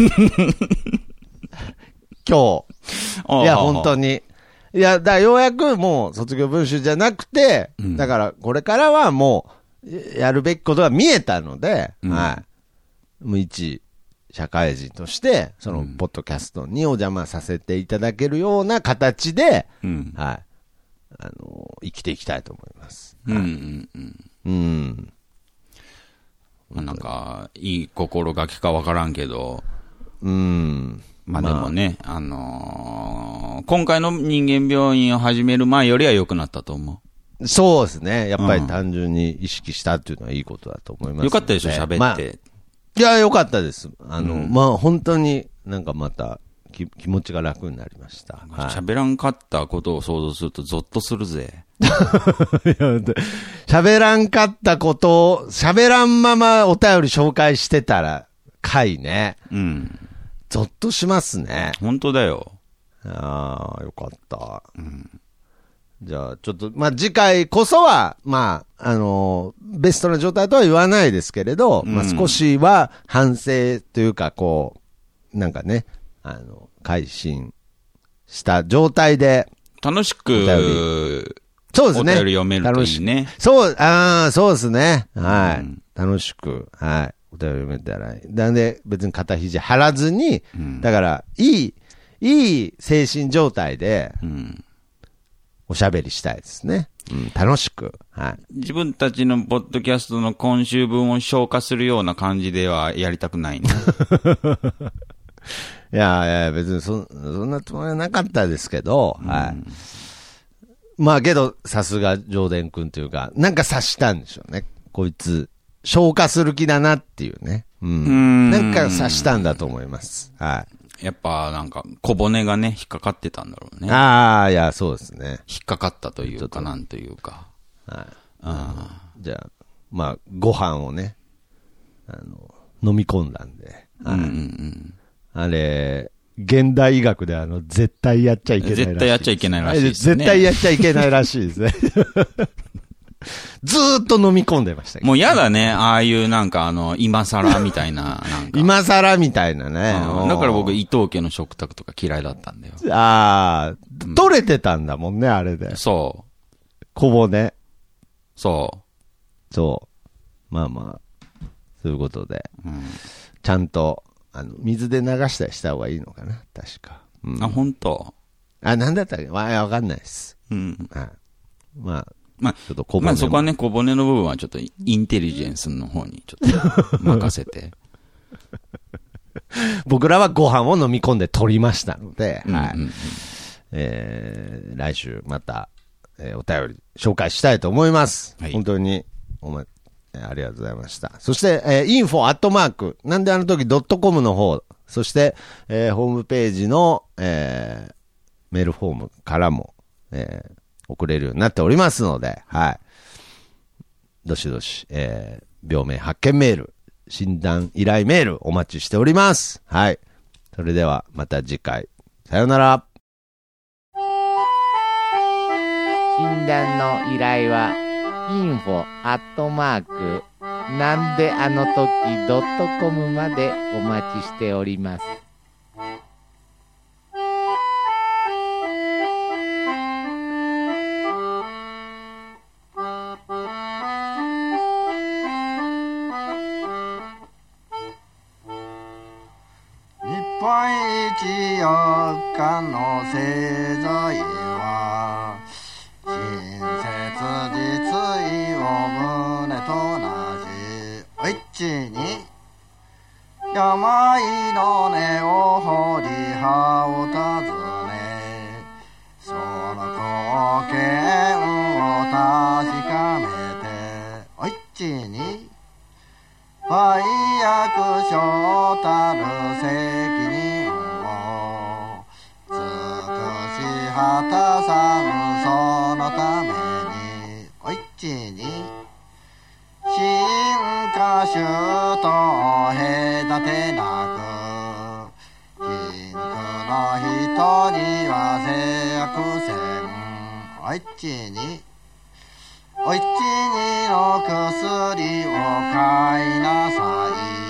今日。いや、本当に。いや、だからようやくもう卒業文集じゃなくて、うん、だからこれからはもう、やるべきことが見えたので、うん、はい。もう一社会人として、その、ポッドキャストにお邪魔させていただけるような形で、うん、はい。あの、生きていきたいと思います。うん、うん、うん。うん。 まあ、なんか、いい心がけかわからんけど、 うん。 まあでもね、まあ、あのー、今回の人間病院を始める前よりは良くなったと思う。そうですね。やっぱり単純に意識したっていうのはいいことだと思います、ね。 よかったでしょ、喋って。まあ、いや、よかったです。あの、うん、まあ本当になんかまた気、気持ちが楽になりました。 喋、はい、らんかったことを想像するとゾッとするぜ。 喋らんかったことを、喋らんままお便り紹介してたら、回ね。うん。ゾッとしますね。 本当だよ。 ああ、よかった。うん、じゃあ、ちょっと、まあ、次回こそは、まあ、あのー、ベストな状態とは言わないですけれど、うん、まあ、少しは反省というか、こう、なんかね、あの、改心した状態で。 楽しく、 そうですね。 お便り読めるといいね。 そう、ああ、そうですね。はい、うん。楽しく、はい。お便り読めたら。なんで、別に肩肘張らずに、うん、だから、いい、いい精神状態で、うん、 おしゃべりしたいですね。うん、楽しく。はい。 自分たちのポッドキャストの今週分を消化するような感じではやりたくないね。 いやいや、別にそ、そんなつもりはなかったですけど、うん、はい。まあけど、さすが上田くんというか、なんか察したんでしょうね。こいつ、消化する気だなっていうね。うん。うんなんか察したんだと思います。はい。 やっぱなんか小骨がね、引っかかってたんだろうね。 ああ、いや、そうですね。 引っかかったというか、なんというか。 はい。あじゃあ、まあ、ご飯をね、あの、飲み込んだんで。うんうんうん。あれ、現代医学であの、絶対やっちゃいけないらしい。 絶対やっちゃいけないらしいですね。 絶対やっちゃいけないらしいですね。ずーっと飲み込んでましたけど。 もうやだね、ああいうなんかあの、今更みたいな、なんか。 今更みたいなね。 うん、だから僕、伊藤家の食卓とか嫌いだったんだよ。 ああ、取れてたんだもんね、あれで。 そう。 小骨。 そう。 そう。まあまあ、そういうことで。 うん、 ちゃんと、あの、水で流したりした方がいいのかな、確か。 うん、あ、本当。 あ、なんだったっけわ、わかんないです。 うん。 はい。まあ、 まあ、ちょっと小骨。まあそこはね、小骨の部分はちょっとインテリジェンスの方にちょっと任せて。 僕らはご飯を飲み込んで取りましたので、 うんうんうん、 はい。えー、来週また、えー、お便り紹介したいと思います。はい、本当に、お前、ありがとうございました。そして、えー、インフォ アットマーク、なんであの時ドットコムの方、そして、えー、ホームページの、えー、メールフォームからも、えー、送れるようになっておりますので、はい。どしどし、えー、病名発見メール、診断依頼メールお待ちしております。はい。それではまた次回。さよなら。 診断の依頼は、インフォ アットマーク、なんであの時 .com までお待ちしております。 日本一四日の製材は親切実意を胸となしおいちに病の根を掘り葉を尋ねその貢献を確かめておいちに売約所たる責任を尽くし果たさぬそのためにおいちに新歌手と隔てなく貧苦の人には制約せんおいちにおいちにの薬を買いなさい